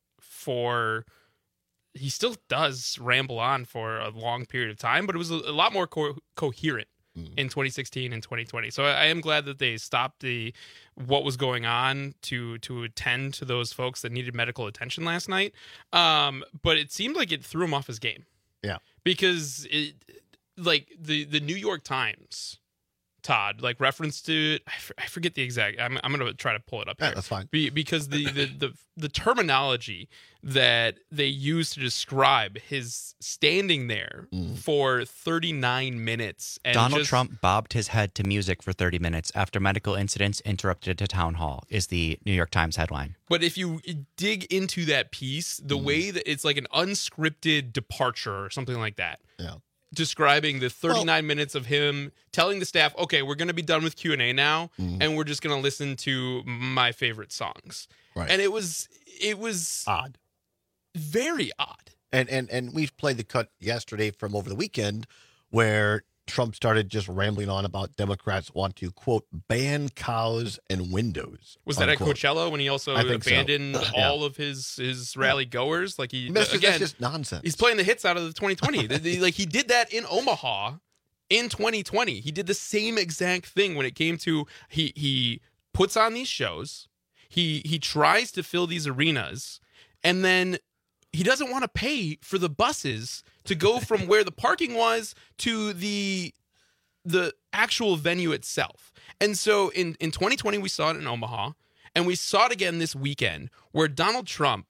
for. He still does ramble on for a long period of time, but it was a, a lot more co- coherent in twenty sixteen and twenty twenty. So I, I am glad that they stopped the what was going on to to attend to those folks that needed medical attention last night. Um, but it seemed like it threw him off his game. Yeah. Because it, like the the New York Times, Todd, like referenced to I, f- I forget the exact. I'm I'm gonna try to pull it up Yeah, here. that's fine. Be, because the, the the the terminology that they use to describe his standing there for thirty-nine minutes and Donald just, Trump bobbed his head to music for thirty minutes after medical incidents interrupted a town hall, is the New York Times headline. But if you dig into that piece, the way that it's like an unscripted departure or something like that. Yeah. Describing the thirty-nine minutes of him telling the staff, okay, we're going to be done with Q and A now, and we're just going to listen to my favorite songs. Right. And it was it was odd. Very odd. And and and we played the cut yesterday from over the weekend where Trump started just rambling on about Democrats want to, quote, ban cows and windows. Was that unquote. at Coachella when he also I think so. abandoned Yeah. all of his his rally goers? Like he That's just- again, that's just nonsense. He's playing the hits out of the twenty twenty. The- the- like he did that in Omaha in twenty twenty. He did the same exact thing when it came to he he puts on these shows. He he tries to fill these arenas, and then he doesn't want to pay for the buses to go from where the parking was to the the actual venue itself. And so in, in twenty twenty, we saw it in Omaha, and we saw it again this weekend where Donald Trump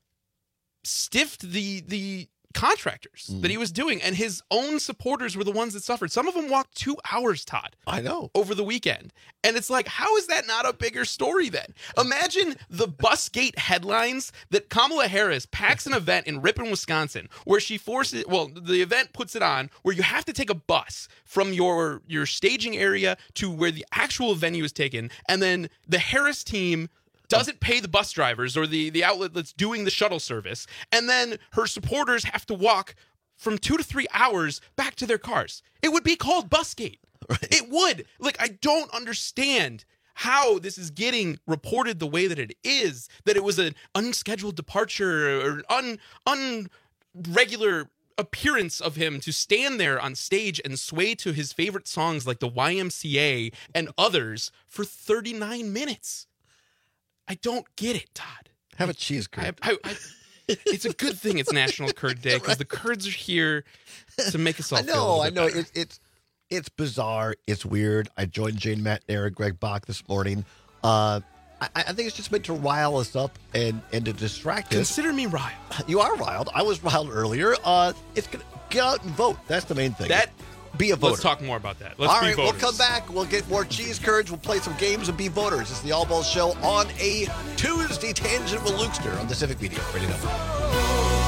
stiffed the the contractors that he was doing, and his own supporters were the ones that suffered. Some of them walked two hours, Todd. I know. Over the weekend. And it's like, how is that not a bigger story then? Imagine the Busgate headlines that Kamala Harris packs an event in Ripon, Wisconsin, where she forces, well, the event puts it on, where you have to take a bus from your, your staging area to where the actual venue is taken, and then the Harris team doesn't pay the bus drivers or the, the outlet that's doing the shuttle service. And then her supporters have to walk from two to three hours back to their cars. It would be called Busgate. It would. Like, I don't understand how this is getting reported the way that it is, that it was an unscheduled departure or un unregular appearance of him to stand there on stage and sway to his favorite songs like the Y M C A and others for thirty-nine minutes. I don't get it, Todd. Have a cheese curd. I, I, I, it's a good thing it's National Curd Day because the curds are here to make us all I know, feel a I little know. bit better. It's it's it's bizarre. It's weird. I joined Jane McNair and Greg Bach this morning. Uh, I, I think it's just meant to rile us up and, and to distract us. Consider me riled. You are riled. I was riled earlier. Uh, it's gonna get out and vote. That's the main thing. That be a voter. Let's talk more about that. Let's All be right, voters. we'll come back. We'll get more cheese curds. We'll play some games and be voters. It's the All Balls Show on a Tuesday. Tangent with Lukester on the Civic Media Radio Network.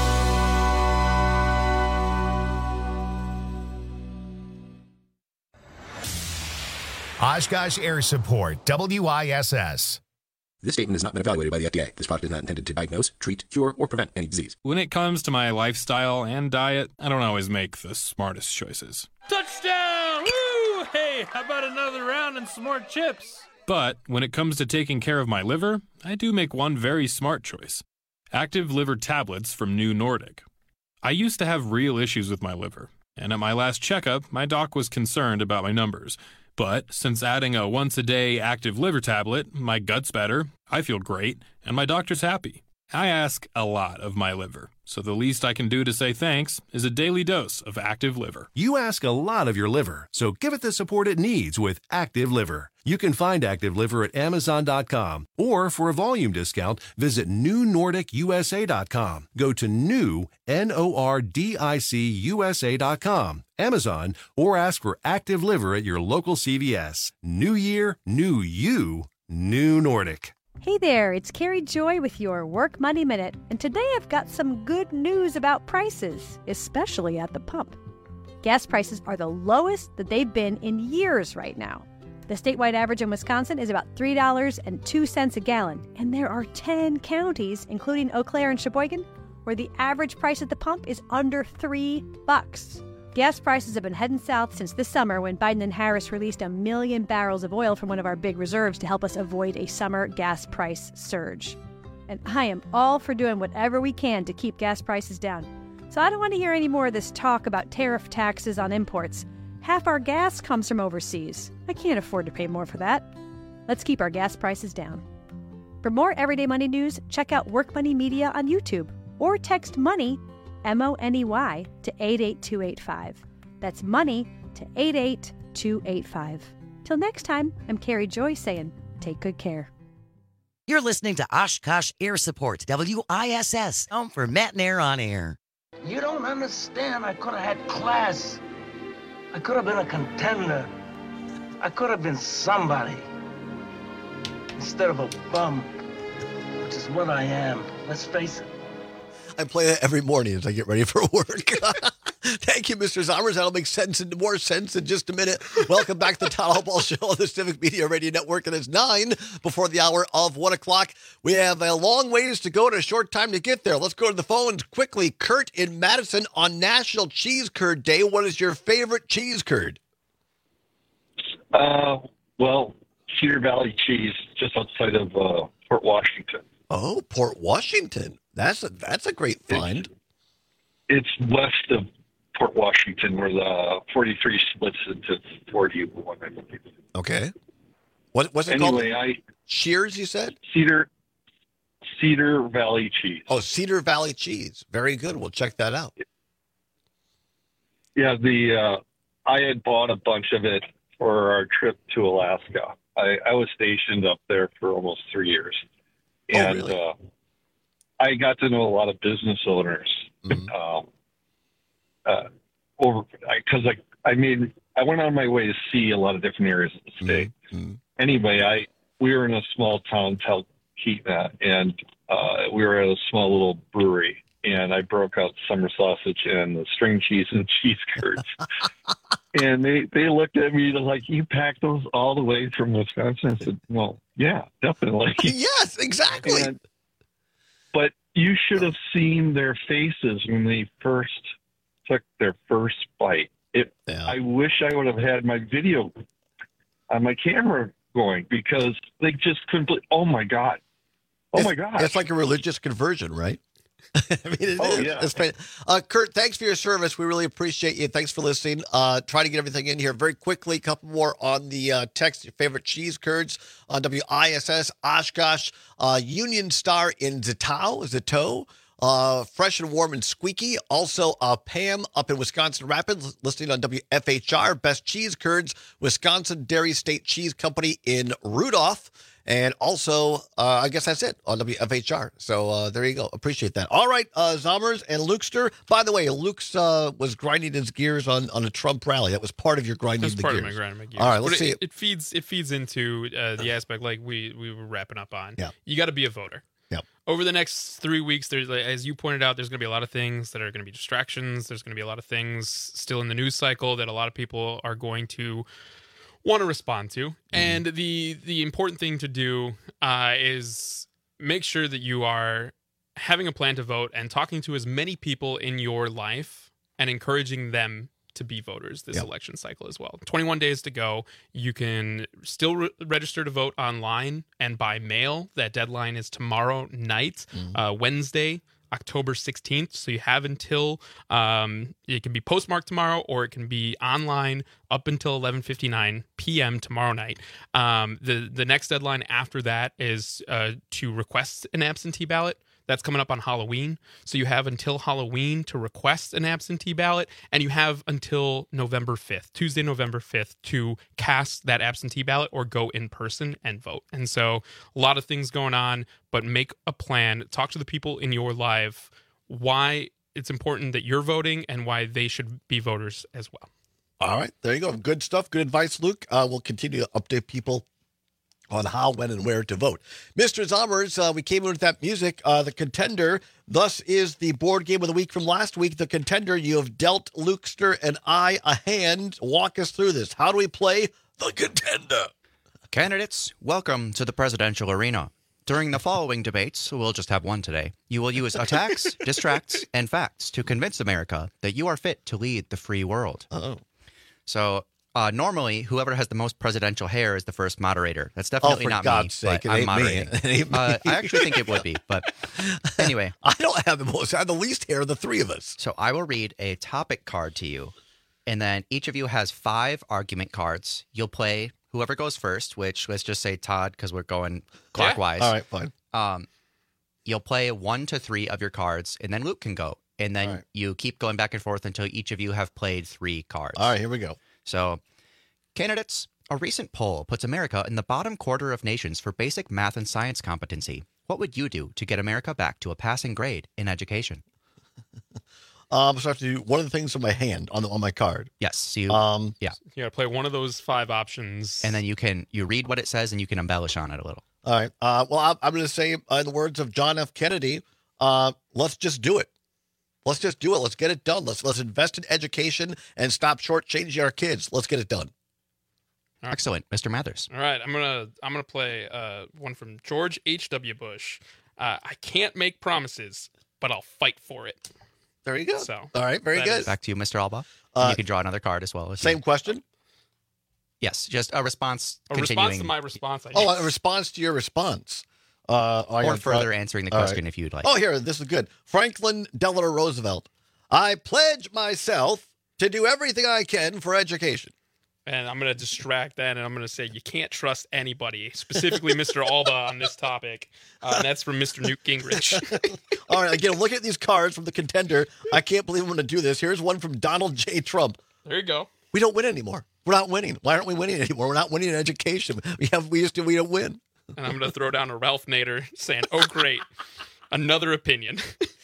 Oshkosh Air Support, W I S S. This statement has not been evaluated by the F D A. This product is not intended to diagnose, treat, cure, or prevent any disease. When it comes to my lifestyle and diet, I don't always make the smartest choices. Touchdown! Woo! Hey, how about another round and some more chips? But when it comes to taking care of my liver, I do make one very smart choice. Active liver tablets from New Nordic. I used to have real issues with my liver, and at my last checkup, my doc was concerned about my numbers. But since adding a once-a-day active liver tablet, my gut's better, I feel great, and my doctor's happy. I ask a lot of my liver, so the least I can do to say thanks is a daily dose of Active Liver. You ask a lot of your liver, so give it the support it needs with Active Liver. You can find Active Liver at Amazon dot com, or for a volume discount, visit New Nordic U S A dot com. Go to new, N O R D I C U S A dot com, Amazon, or ask for Active Liver at your local C V S. New year, new you, New Nordic. Hey there, it's Carrie Joy with your Work Money Minute, and today I've got some good news about prices, especially at the pump. Gas prices are the lowest that they've been in years right now. The statewide average in Wisconsin is about three dollars and two cents a gallon, and there are ten counties, including Eau Claire and Sheboygan, where the average price at the pump is under three bucks. Gas prices have been heading south since this summer when Biden and Harris released a million barrels of oil from one of our big reserves to help us avoid a summer gas price surge. And I am all for doing whatever we can to keep gas prices down. So I don't want to hear any more of this talk about tariff taxes on imports. Half our gas comes from overseas. I can't afford to pay more for that. Let's keep our gas prices down. For more Everyday Money news, check out Work Money Media on YouTube or text MONEY, M O N E Y, to eight eight two eight five. That's money to eight eight two eight five. Till next time, I'm Carrie Joy saying, take good care. You're listening to Oshkosh Air Support, W I S S, home for Matt and Air on Air. You don't understand. I could have had class. I could have been a contender. I could have been somebody instead of a bum, which is what I am. Let's face it. I play that every morning as I get ready for work. Thank you, Mister Zommers. That'll make sense and more sense in just a minute. Welcome back to the Todd Hallball Show on the Civic Media Radio Network. And it's nine before the hour of one o'clock. We have a long ways to go and a short time to get there. Let's go to the phones quickly. Kurt in Madison on National Cheese Curd Day. What is your favorite cheese curd? Uh, well, Cedar Valley cheese, just outside of uh, Port Washington. Oh, Port Washington. That's a, that's a great find. It's, it's west of Port Washington, where the forty-three splits into forty-one, I believe. Okay. What, what's it anyway, called? I Shears, you said? Cedar Cedar Valley cheese. Oh, Cedar Valley cheese. Very good. We'll check that out. Yeah, the uh, I had bought a bunch of it for our trip to Alaska. I, I was stationed up there for almost three years. And oh, really? uh, I got to know a lot of business owners. Mm-hmm. Um, uh, over because I, I, I mean, I went on my way to see a lot of different areas of the state. Mm-hmm. Anyway, I we were in a small town, Talkeetna, and uh, we were at a small little brewery. And I broke out summer sausage and the string cheese and cheese curds. And they, they looked at me like, you packed those all the way from Wisconsin? I said, well, yeah, definitely. Yes, exactly. And, but you should have seen their faces when they first took their first bite. It, I wish I would have had my video on my camera going because they just couldn't believe, oh my God. Oh it's, my God. It's like a religious conversion, right? I mean, it oh, is. yeah. It's great. Uh, Kurt, thanks for your service. We really appreciate you. Thanks for listening. Uh, try to get everything in here very quickly. A couple more on the uh, text. Your favorite cheese curds on W I S S, Oshkosh, uh, Union Star in Zatow, Zatow, uh, Fresh and Warm and Squeaky. Also, uh, Pam up in Wisconsin Rapids, listening on W F H R, Best Cheese Curds, Wisconsin Dairy State Cheese Company in Rudolph. And also, uh, I guess that's it on W F H R. So uh, there you go. Appreciate that. All right, uh, Zommers and Lukester. By the way, Luke's uh, was grinding his gears on, on a Trump rally. That was part of your grinding That's the part gears. of my grinding my gears. All right, let's but see it, it feeds it feeds into uh, the aspect like we we were wrapping up on. Yeah. You got to be a voter. Yep. Over the next three weeks, there's like, as you pointed out, there's going to be a lot of things that are going to be distractions. There's going to be a lot of things still in the news cycle that a lot of people are going to want to respond to. Mm-hmm. And the the important thing to do uh, is make sure that you are having a plan to vote and talking to as many people in your life and encouraging them to be voters this yep. election cycle as well. twenty-one days to go. You can still re- register to vote online and by mail. That deadline is tomorrow night, mm-hmm. uh, Wednesday, October sixteenth. So you have until, um, it can be postmarked tomorrow or it can be online up until eleven fifty-nine p.m. tomorrow night. Um, the, the next deadline after that is uh, to request an absentee ballot. That's coming up on Halloween. So you have until Halloween to request an absentee ballot, and you have until November fifth, Tuesday, November fifth, to cast that absentee ballot or go in person and vote. And so a lot of things going on, but make a plan. Talk to the people in your life why it's important that you're voting and why they should be voters as well. All right, there you go. Good stuff. Good advice, Luke. Uh, we'll continue to update people on how, when, and where to vote. Mister Zommers, uh, we came in with that music. Uh, the Contender, thus is the board game of the week from last week. The Contender, you have dealt Lukester and I a hand. Walk us through this. How do we play the Contender? Candidates, welcome to the presidential arena. During the following debates, we'll just have one today, you will use attacks, distracts, and facts to convince America that you are fit to lead the free world. Oh. So, Uh, normally, whoever has the most presidential hair is the first moderator. That's definitely oh, for not God's me, sake, but it I'm ain't moderating. me. It ain't me. Uh, I actually think it would be, but anyway. I don't have the most. I have the least hair of the three of us. So I will read a topic card to you, and then each of you has five argument cards. You'll play whoever goes first, which let's just say Todd, because we're going clockwise. Yeah. All right, fine. Um, you'll play one to three of your cards, and then Luke can go. And then right. you keep going back and forth until each of you have played three cards. All right, here we go. So... Candidates, a recent poll puts America in the bottom quarter of nations for basic math and science competency. What would you do to get America back to a passing grade in education? Um, so I have to do one of the things on my hand, on the, on my card. Yes. So you, um, yeah. You got to play one of those five options. And then you can you read what it says and you can embellish on it a little. All right. Uh, well, I'm, I'm going to say, uh, in the words of John F. Kennedy, uh, let's just do it. Let's just do it. Let's get it done. Let's let's invest in education and stop shortchanging our kids. Let's get it done. Right. Excellent, Mister Mathers. All right, I'm gonna I'm gonna play uh, one from George H W. Bush. Uh, I can't make promises, but I'll fight for it. There you go. So, all right, very good. Is... Back to you, Mister Alba. Uh, you can draw another card as well. Same you... question. Yes, just a response. A continuing... response to my response. I oh, a response to your response. Uh, or further answering the question right. if you'd like. Oh, here, this is good. Franklin Delano Roosevelt. I pledge myself to do everything I can for education. And I'm going to distract that, and I'm going to say you can't trust anybody, specifically Mister Alba on this topic. Uh, and that's from Mister Newt Gingrich. All right, again, look at these cards from the Contender. I can't believe I'm going to do this. Here's one from Donald J. Trump. There you go. We don't win anymore. We're not winning. Why aren't we winning anymore? We're not winning in education. We have. We used to. We don't win. And I'm going to throw down a Ralph Nader saying, oh, great, another opinion.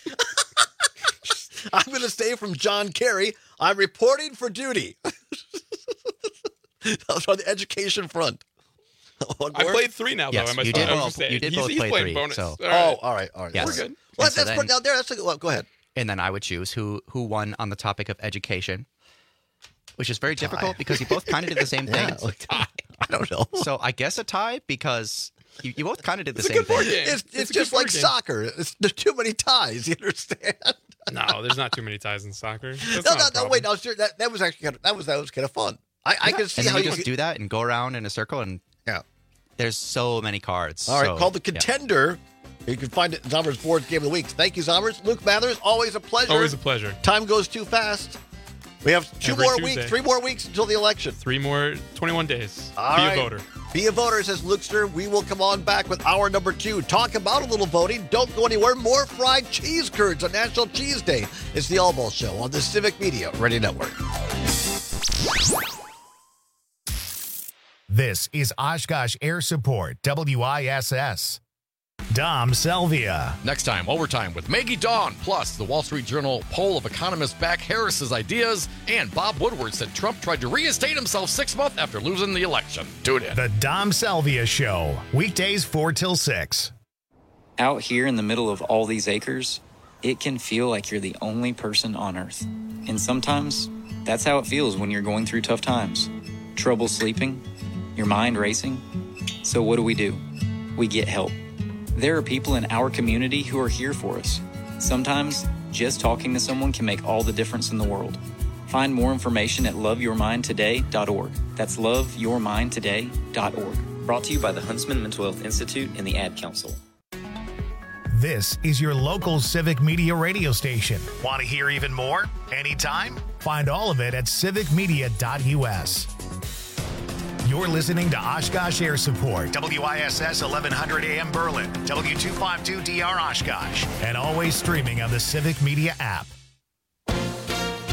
I'm going to say from John Kerry, I'm reporting for duty. That was on the education front. I played three now, yes, though. You did, both, you did he's, both he's play three. Bonus. So. All right. Oh, all right, all right. Yes. We're good. Well, let's so put down there. That's a, well, go ahead. And then I would choose who who won on the topic of education, which is very difficult tie. because you both kind of did the same thing. Yeah, like, I don't know. So I guess a tie because You, you both kind of did the It's a same good board thing. game. It's, it's, It's a just good like board game. soccer. It's, there's too many ties. You understand? No, there's not too many ties in soccer. That's no, not no, a no. problem. Wait, no. Sir, that that was actually kind of, that was that was kind of fun. I, I can see and then how you you just could, do that and go around in a circle, and yeah. there's so many cards. All right, so, called the yeah. Contender. You can find it in Zombers Board Game of the Week. Thank you, Zombers. Luke Mathers, always a pleasure. Always a pleasure. Time goes too fast. We have two Every more Tuesday. weeks, three more weeks until the election. Three more, twenty-one days. All Be right. a voter. Be a voter, says Lukester. We will come on back with hour number two. Talk about a little voting. Don't go anywhere. More fried cheese curds on National Cheese Day. It's the All Ball Show on the Civic Media Radio Network. This is Oshkosh Air Support, W I S S. Dom Selvia. Next time, Overtime with Maggie Dawn, plus the Wall Street Journal poll of economists back Harris's ideas, and Bob Woodward said Trump tried to reinstate himself six months after losing the election. Tune in. The Dom Selvia Show, weekdays four till six. Out here in the middle of all these acres, it can feel like you're the only person on Earth. And sometimes, that's how it feels when you're going through tough times. Trouble sleeping, your mind racing. So what do we do? We get help. There are people in our community who are here for us. Sometimes, just talking to someone can make all the difference in the world. Find more information at love your mind today dot org. That's love your mind today dot org. Brought to you by the Huntsman Mental Health Institute and the Ad Council. This is your local Civic Media radio station. Want to hear even more? Anytime? Find all of it at civic media dot U S. You're listening to Oshkosh Air Support, W I S S eleven hundred A M Berlin, W two fifty-two D R Oshkosh, and always streaming on the Civic Media app.